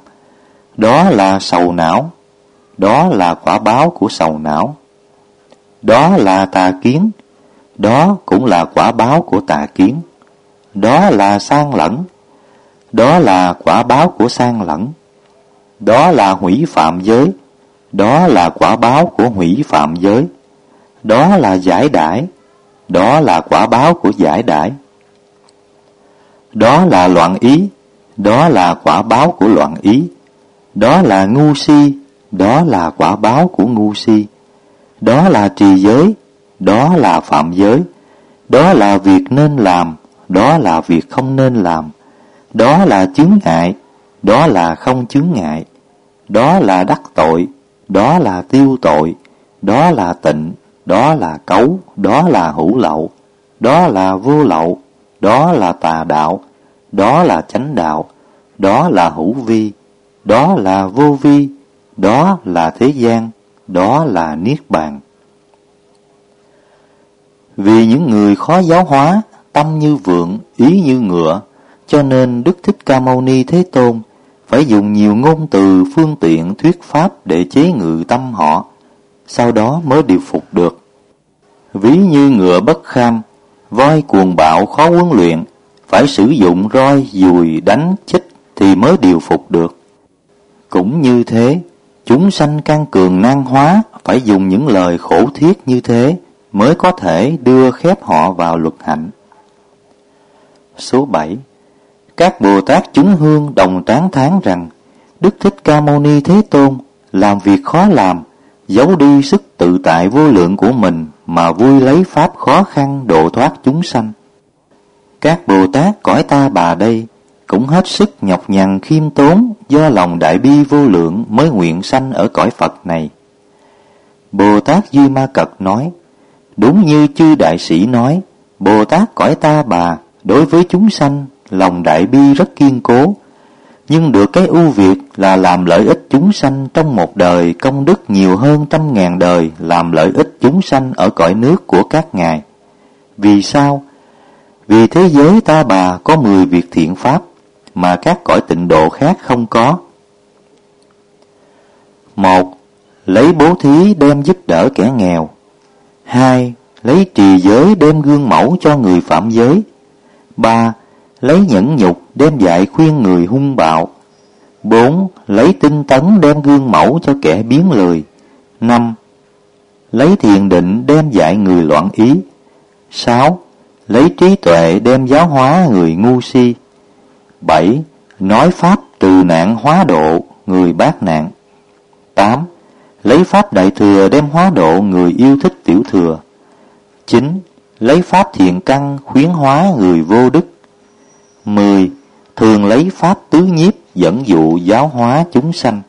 Đó là sầu não, đó là quả báo của sầu não. Đó là tà kiến, đó cũng là quả báo của tà kiến. Đó là sang lẫn, đó là quả báo của sang lẫn. Đó là hủy phạm giới, đó là quả báo của hủy phạm giới. Đó là giải đãi, đó là quả báo của giải đãi. Đó là loạn ý, đó là quả báo của loạn ý. Đó là ngu si, đó là quả báo của ngu si. Đó là trì giới, đó là phạm giới. Đó là việc nên làm, đó là việc không nên làm. Đó là chướng ngại, đó là không chướng ngại. Đó là đắc tội, đó là tiêu tội. Đó là tịnh, đó là cấu, đó là hữu lậu. Đó là vô lậu, đó là tà đạo. Đó là chánh đạo, đó là hữu vi. Đó là vô vi, đó là thế gian. Đó là niết bàn. Vì những người khó giáo hóa, tâm như vượn, ý như ngựa, cho nên Đức Thích Ca Mâu Ni Thế Tôn phải dùng nhiều ngôn từ phương tiện thuyết pháp để chế ngự tâm họ, sau đó mới điều phục được. Ví như ngựa bất kham, voi cuồng bạo khó huấn luyện, phải sử dụng roi, dùi, đánh, chích thì mới điều phục được. Cũng như thế, chúng sanh căn cường nan hóa, phải dùng những lời khổ thiết như thế mới có thể đưa khép họ vào luật hạnh. Số 7. Các Bồ Tát chúng hương đồng tán thán rằng Đức Thích Ca Mâu Ni Thế Tôn làm việc khó làm, giấu đi sức tự tại vô lượng của mình mà vui lấy pháp khó khăn độ thoát chúng sanh. Các Bồ Tát cõi Ta Bà đây cũng hết sức nhọc nhằn khiêm tốn, do lòng đại bi vô lượng mới nguyện sanh ở cõi Phật này. Bồ Tát Duy Ma Cật nói, đúng như chư đại sĩ nói, Bồ Tát cõi Ta Bà đối với chúng sanh lòng đại bi rất kiên cố, nhưng được cái ưu việt là làm lợi ích chúng sanh trong một đời công đức nhiều hơn 100.000 đời làm lợi ích chúng sanh ở cõi nước của các ngài. Vì sao? Vì thế giới Ta Bà có 10 việc thiện pháp mà các cõi tịnh độ khác không có. 1. Lấy bố thí đem giúp đỡ kẻ nghèo. 2. Lấy trì giới đem gương mẫu cho người phạm giới. 3. Lấy nhẫn nhục đem dạy khuyên người hung bạo. 4. Lấy tinh tấn đem gương mẫu cho kẻ biếng lười. 5. Lấy thiền định đem dạy người loạn ý. 6. Lấy trí tuệ đem giáo hóa người ngu si. 7. Nói pháp trừ nạn hóa độ người bát nạn. 8. Lấy pháp đại thừa đem hóa độ người yêu thích tiểu thừa. 9. Lấy pháp thiện căn khuyến hóa người vô đức. 10. Thường lấy pháp tứ nhiếp dẫn dụ giáo hóa chúng sanh.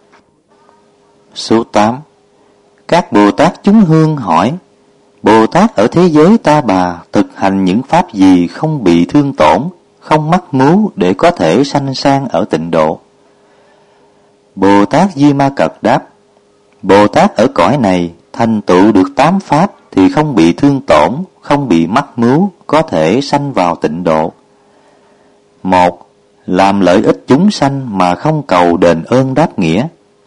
Số 8. Các Bồ Tát chúng hương hỏi, Bồ Tát ở thế giới Ta Bà thực hành những pháp gì không bị thương tổn, không mắc mưu để có thể sanh sang ở tịnh độ? Bồ Tát Di Ma Cật đáp, Bồ Tát ở cõi này thành tựu được 8 pháp thì không bị thương tổn, không bị mắc mưu, có thể sanh vào tịnh độ. 1. Làm lợi ích chúng sanh mà không cầu đền ơn đáp nghĩa.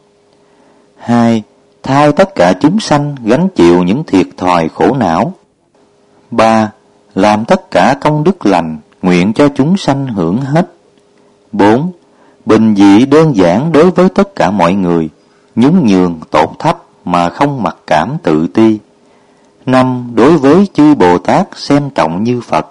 2. Thay tất cả chúng sanh gánh chịu những thiệt thòi khổ não. 3. Làm tất cả công đức lành, nguyện cho chúng sanh hưởng hết. 4. Bình dị đơn giản đối với tất cả mọi người, nhún nhường tột thấp mà không mặc cảm tự ti. 5. Đối với chư Bồ Tát xem trọng như Phật.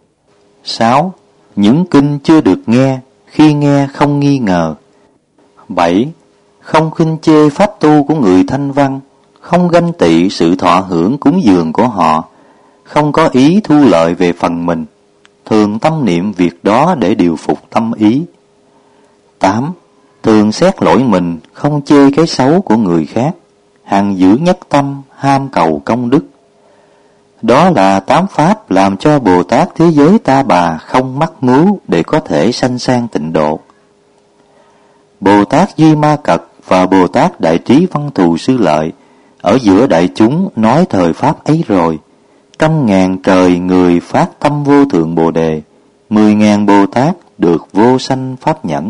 6. Những kinh chưa được nghe, khi nghe không nghi ngờ. 7. Không khinh chê pháp tu của người thanh văn, không ganh tị sự thọ hưởng cúng dường của họ, không có ý thu lợi về phần mình, thường tâm niệm việc đó để điều phục tâm ý. 8. Thường xét lỗi mình, không chê cái xấu của người khác, hằng giữ nhất tâm, ham cầu công đức. Đó là 8 pháp làm cho Bồ Tát thế giới Ta Bà không mắc mưu để có thể sanh sang tịnh độ. Bồ Tát Duy Ma Cật và Bồ Tát Đại Trí Văn Thù Sư Lợi ở giữa đại chúng nói thời pháp ấy rồi, 100.000 trời người phát tâm vô thượng Bồ Đề, 10.000 Bồ Tát được vô sanh pháp nhẫn.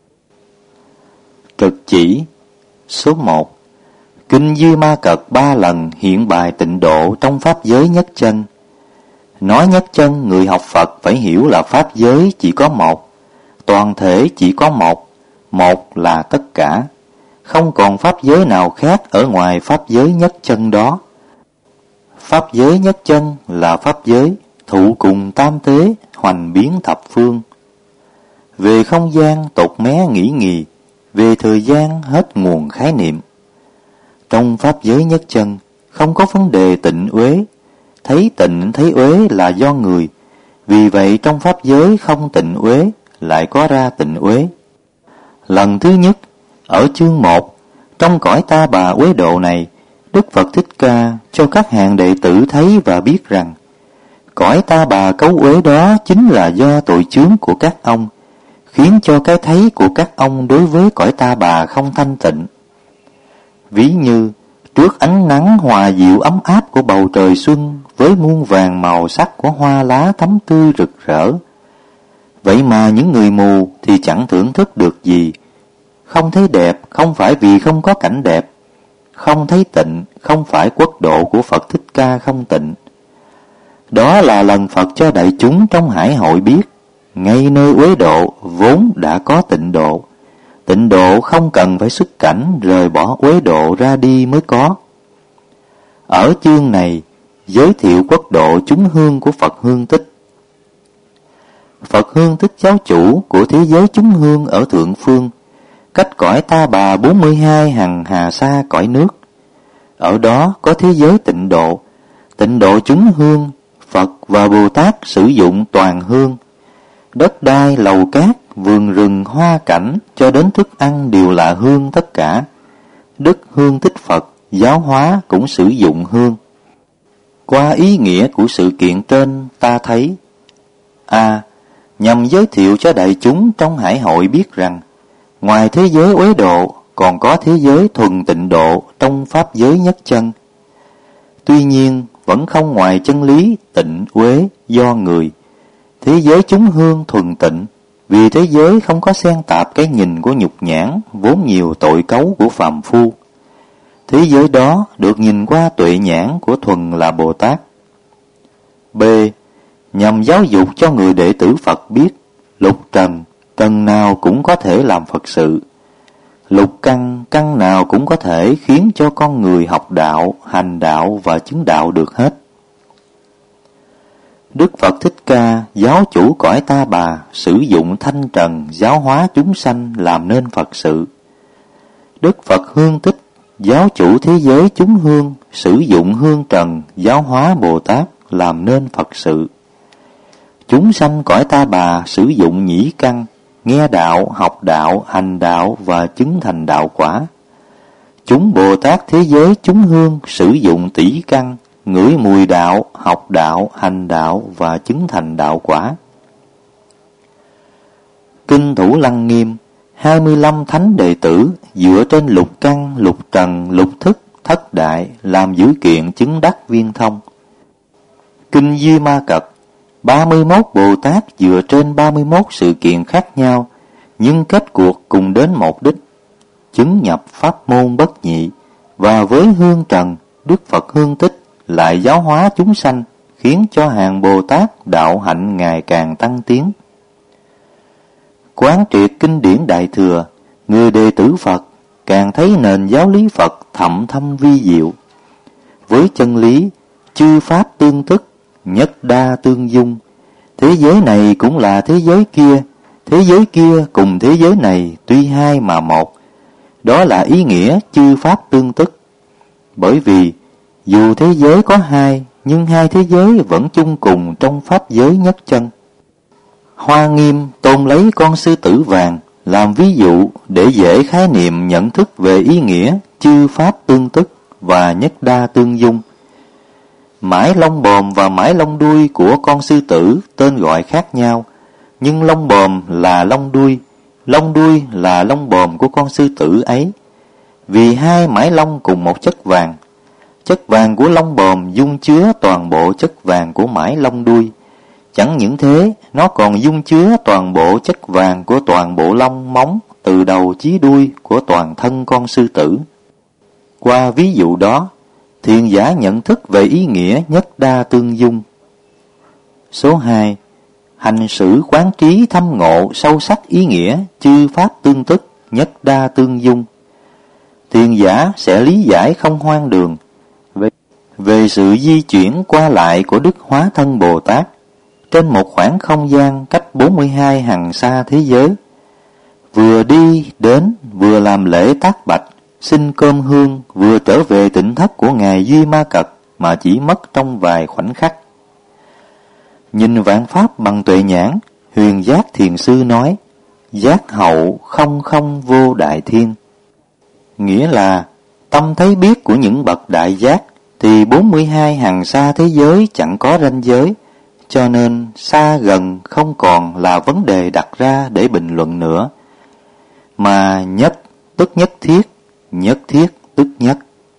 Trực chỉ. Số 1. Kinh Duy Ma Cật 3 lần hiện bài tịnh độ trong pháp giới nhất chân. Nói nhất chân, người học Phật phải hiểu là pháp giới chỉ có một, toàn thể chỉ có một, một là tất cả, không còn pháp giới nào khác ở ngoài pháp giới nhất chân đó. Pháp giới nhất chân là pháp giới thụ cùng tam tế, hoành biến thập phương. Về không gian tột mé nghĩ nghì, về thời gian hết nguồn khái niệm. Trong pháp giới nhất chân không có vấn đề tịnh uế, thấy tịnh thấy uế là do người, vì vậy trong pháp giới không tịnh uế lại có ra tịnh uế. Lần thứ nhất, ở chương 1, trong cõi Ta Bà uế độ này, Đức Phật Thích Ca cho các hàng đệ tử thấy và biết rằng cõi Ta Bà cấu uế đó chính là do tội chướng của các ông, khiến cho cái thấy của các ông đối với cõi Ta Bà không thanh tịnh. Ví như trước ánh nắng hòa dịu ấm áp của bầu trời xuân với muôn vàng màu sắc của hoa lá thắm tươi rực rỡ, vậy mà những người mù thì chẳng thưởng thức được gì. Không thấy đẹp không phải vì không có cảnh đẹp, không thấy tịnh không phải quốc độ của Phật Thích Ca không tịnh, Đó là lần Phật cho đại chúng trong hải hội biết, ngay nơi uế độ vốn đã có tịnh độ. Tịnh độ không cần phải xuất cảnh rời bỏ uế độ ra đi mới có. Ở chương này giới thiệu quốc độ chúng hương của Phật Hương Tích. Phật Hương Tích giáo chủ của thế giới chúng hương ở thượng phương, cách cõi Ta Bà 42 hằng hà sa cõi nước. Ở đó có thế giới tịnh độ. Tịnh độ chúng hương, Phật và Bồ Tát sử dụng toàn hương. Đất đai, lầu cát, vườn rừng, hoa cảnh cho đến thức ăn đều là hương tất cả. Đức Hương Tích Phật giáo hóa cũng sử dụng hương. Qua ý nghĩa của sự kiện trên ta thấy: A. Nhằm giới thiệu cho đại chúng trong hải hội biết rằng ngoài thế giới uế độ còn có thế giới thuần tịnh độ trong pháp giới nhất chân. Tuy nhiên vẫn không ngoài chân lý tịnh uế do người. Thế giới chúng hương thuần tịnh, vì thế giới không có xen tạp cái nhìn của nhục nhãn vốn nhiều tội cấu của phàm phu. Thế giới đó được nhìn qua tuệ nhãn của thuần là Bồ Tát. B. Nhằm giáo dục cho người đệ tử Phật biết lục trần, trần nào cũng có thể làm Phật sự. Lục căn, căn nào cũng có thể khiến cho con người học đạo, hành đạo và chứng đạo được hết. Đức Phật Thích Ca, giáo chủ cõi Ta Bà, sử dụng thanh trần giáo hóa chúng sanh làm nên Phật sự. Đức Phật Hương Tích, giáo chủ thế giới chúng hương, sử dụng hương trần giáo hóa Bồ Tát làm nên Phật sự. Chúng sanh cõi Ta Bà sử dụng nhĩ căn, nghe đạo, học đạo, hành đạo và chứng thành đạo quả. Chúng Bồ Tát thế giới chúng hương sử dụng tỷ căn, ngửi mùi đạo, học đạo, hành đạo và chứng thành đạo quả. Kinh Thủ Lăng Nghiêm, 25 thánh đệ tử dựa trên lục căn, lục trần, lục thức, thất đại làm dữ kiện chứng đắc viên thông. Kinh Di Ma Cật, 31 Bồ Tát dựa trên 31 sự kiện khác nhau, nhưng kết cuộc cùng đến một đích, chứng nhập pháp môn bất nhị. Và với hương trần, Đức Phật Hương Tích lại giáo hóa chúng sanh, khiến cho hàng Bồ Tát đạo hạnh ngày càng tăng tiến. Quán triệt kinh điển Đại Thừa, người đệ tử Phật càng thấy nền giáo lý Phật thậm thâm vi diệu. Với chân lý chư pháp tương tức, nhất đa tương dung, thế giới này cũng là thế giới kia cùng thế giới này tuy hai mà một. Đó là ý nghĩa chư pháp tương tức. Bởi vì dù thế giới có hai, nhưng hai thế giới vẫn chung cùng trong pháp giới nhất chân. Hoa Nghiêm tôn lấy con sư tử vàng làm ví dụ để dễ khái niệm nhận thức về ý nghĩa chư pháp tương tức và nhất đa tương dung. Mãi lông bồm và mãi lông đuôi của con sư tử tên gọi khác nhau, nhưng lông bồm là lông đuôi là lông bồm của con sư tử ấy. Vì hai mãi lông cùng một chất vàng của lông bồm dung chứa toàn bộ chất vàng của mãi lông đuôi. Chẳng những thế, nó còn dung chứa toàn bộ chất vàng của toàn bộ lông móng từ đầu chí đuôi của toàn thân con sư tử. Qua ví dụ đó, thiền giả nhận thức về ý nghĩa nhất đa tương dung. Số 2. Hành xử quán trí thâm ngộ sâu sắc ý nghĩa chư pháp tương tức, nhất đa tương dung. Thiền giả sẽ lý giải không hoang đường về sự di chuyển qua lại của Đức Hóa Thân Bồ Tát trên một khoảng không gian cách 42 hằng sa thế giới. Vừa đi đến, vừa làm lễ tác bạch, xin cơm hương, vừa trở về tỉnh thất của Ngài Duy Ma Cật mà chỉ mất trong vài khoảnh khắc. Nhìn vạn pháp bằng tuệ nhãn, Huyền Giác Thiền Sư nói: giác hậu không không vô đại thiên. Nghĩa là tâm thấy biết của những bậc đại giác thì 42 hằng sa thế giới chẳng có ranh giới, cho nên xa gần không còn là vấn đề đặt ra để bình luận nữa, mà nhất tức nhất thiết tức nhất.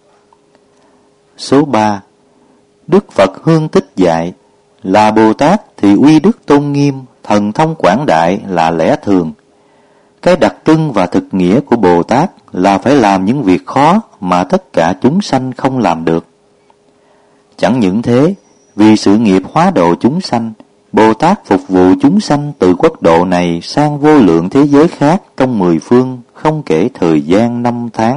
Số 3. Đức Phật Hương Tích dạy là Bồ Tát thì uy đức tôn nghiêm, thần thông quảng đại là lẽ thường. Cái đặc trưng và thực nghĩa của Bồ Tát là phải làm những việc khó mà tất cả chúng sanh không làm được. Chẳng những thế, Vì sự nghiệp hóa độ chúng sanh, Bồ Tát phục vụ chúng sanh từ quốc độ này sang vô lượng thế giới khác trong 10 phương, không kể thời gian 5 tháng.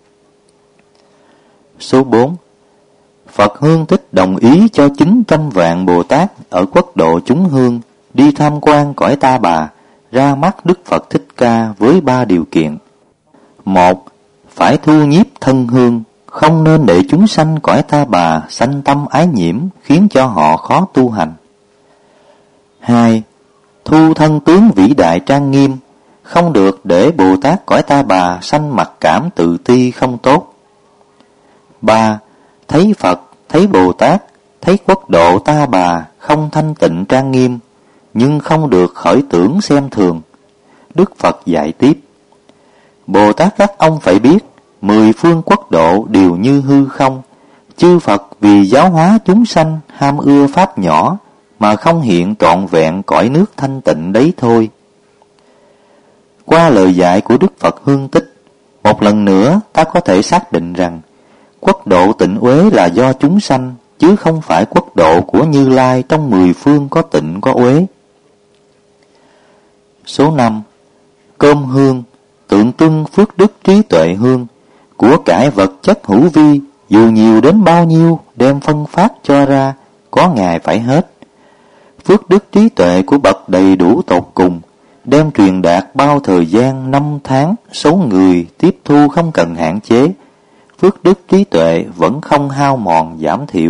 Số 4. Phật Hương Tích đồng ý cho 900 vạn Bồ Tát ở quốc độ chúng hương đi tham quan cõi Ta Bà, ra mắt Đức Phật Thích Ca với 3 điều kiện. 1. Phải thu nhiếp thân hương, không nên để chúng sanh cõi Ta Bà sanh tâm ái nhiễm, khiến cho họ khó tu hành. 2. Thu thân tướng vĩ đại trang nghiêm, không được để Bồ Tát cõi Ta Bà sanh mặc cảm tự ti không tốt. 3. Thấy Phật, thấy Bồ Tát, thấy quốc độ Ta Bà không thanh tịnh trang nghiêm, nhưng không được khởi tưởng xem thường. Đức Phật dạy tiếp: Bồ Tát các ông phải biết, 10 phương quốc độ đều như hư không. Chư Phật vì giáo hóa chúng sanh ham ưa pháp nhỏ, mà không hiện trọn vẹn cõi nước thanh tịnh đấy thôi. Qua lời dạy của Đức Phật Hương Tích, một lần nữa ta có thể xác định rằng quốc độ tịnh uế là do chúng sanh, chứ không phải quốc độ của Như Lai trong 10 phương có tịnh có uế. Số 5. Cơm hương, tượng trưng phước đức trí tuệ hương, của cải vật chất hữu vi, dù nhiều đến bao nhiêu, đem phân phát cho ra, có ngày phải hết. Phước đức trí tuệ của bậc đầy đủ tột cùng, đem truyền đạt bao thời gian 5 tháng, số người tiếp thu không cần hạn chế. Phước đức trí tuệ vẫn không hao mòn giảm thiểu.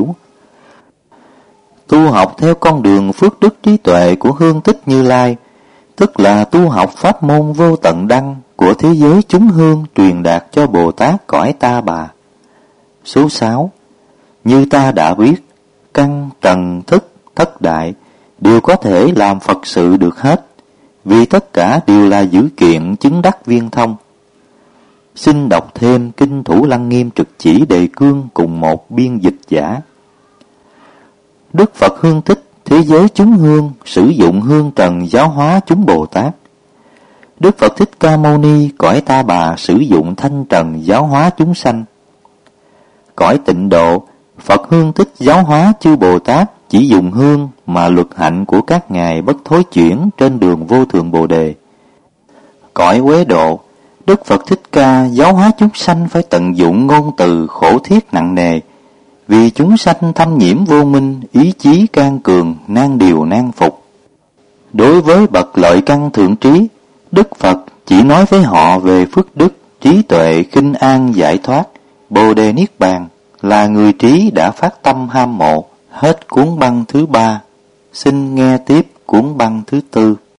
Tu học theo con đường phước đức trí tuệ của Hương Tích Như Lai, tức là tu học pháp môn vô tận đăng của thế giới chúng hương truyền đạt cho Bồ Tát cõi Ta Bà. Số 6. Như ta đã biết, căn, trần, thức, thất đại đều có thể làm Phật sự được hết, vì tất cả đều là dữ kiện chứng đắc viên thông. Xin đọc thêm Kinh Thủ Lăng Nghiêm Trực Chỉ Đề Cương cùng một biên dịch giả. Đức Phật Hương Tích thế giới chúng hương sử dụng hương trần giáo hóa chúng Bồ Tát. Đức Phật Thích Ca Mâu Ni cõi Ta Bà sử dụng thanh trần giáo hóa chúng sanh. Cõi Tịnh Độ, Phật Hương Tích giáo hóa chư Bồ Tát chỉ dùng hương mà luật hạnh của các ngài bất thối chuyển trên đường vô thượng Bồ Đề. Cõi Uế Độ, Đức Phật Thích Ca giáo hóa chúng sanh phải tận dụng ngôn từ khổ thiết nặng nề, vì chúng sanh thâm nhiễm vô minh, ý chí can cường, nan điều nan phục. Đối với bậc lợi căn thượng trí, Đức Phật chỉ nói với họ về phước đức, trí tuệ, khinh an, giải thoát, Bồ Đề Niết Bàn, là người trí đã phát tâm ham mộ. Hết cuốn băng thứ 3. Xin nghe tiếp cuốn băng thứ 4.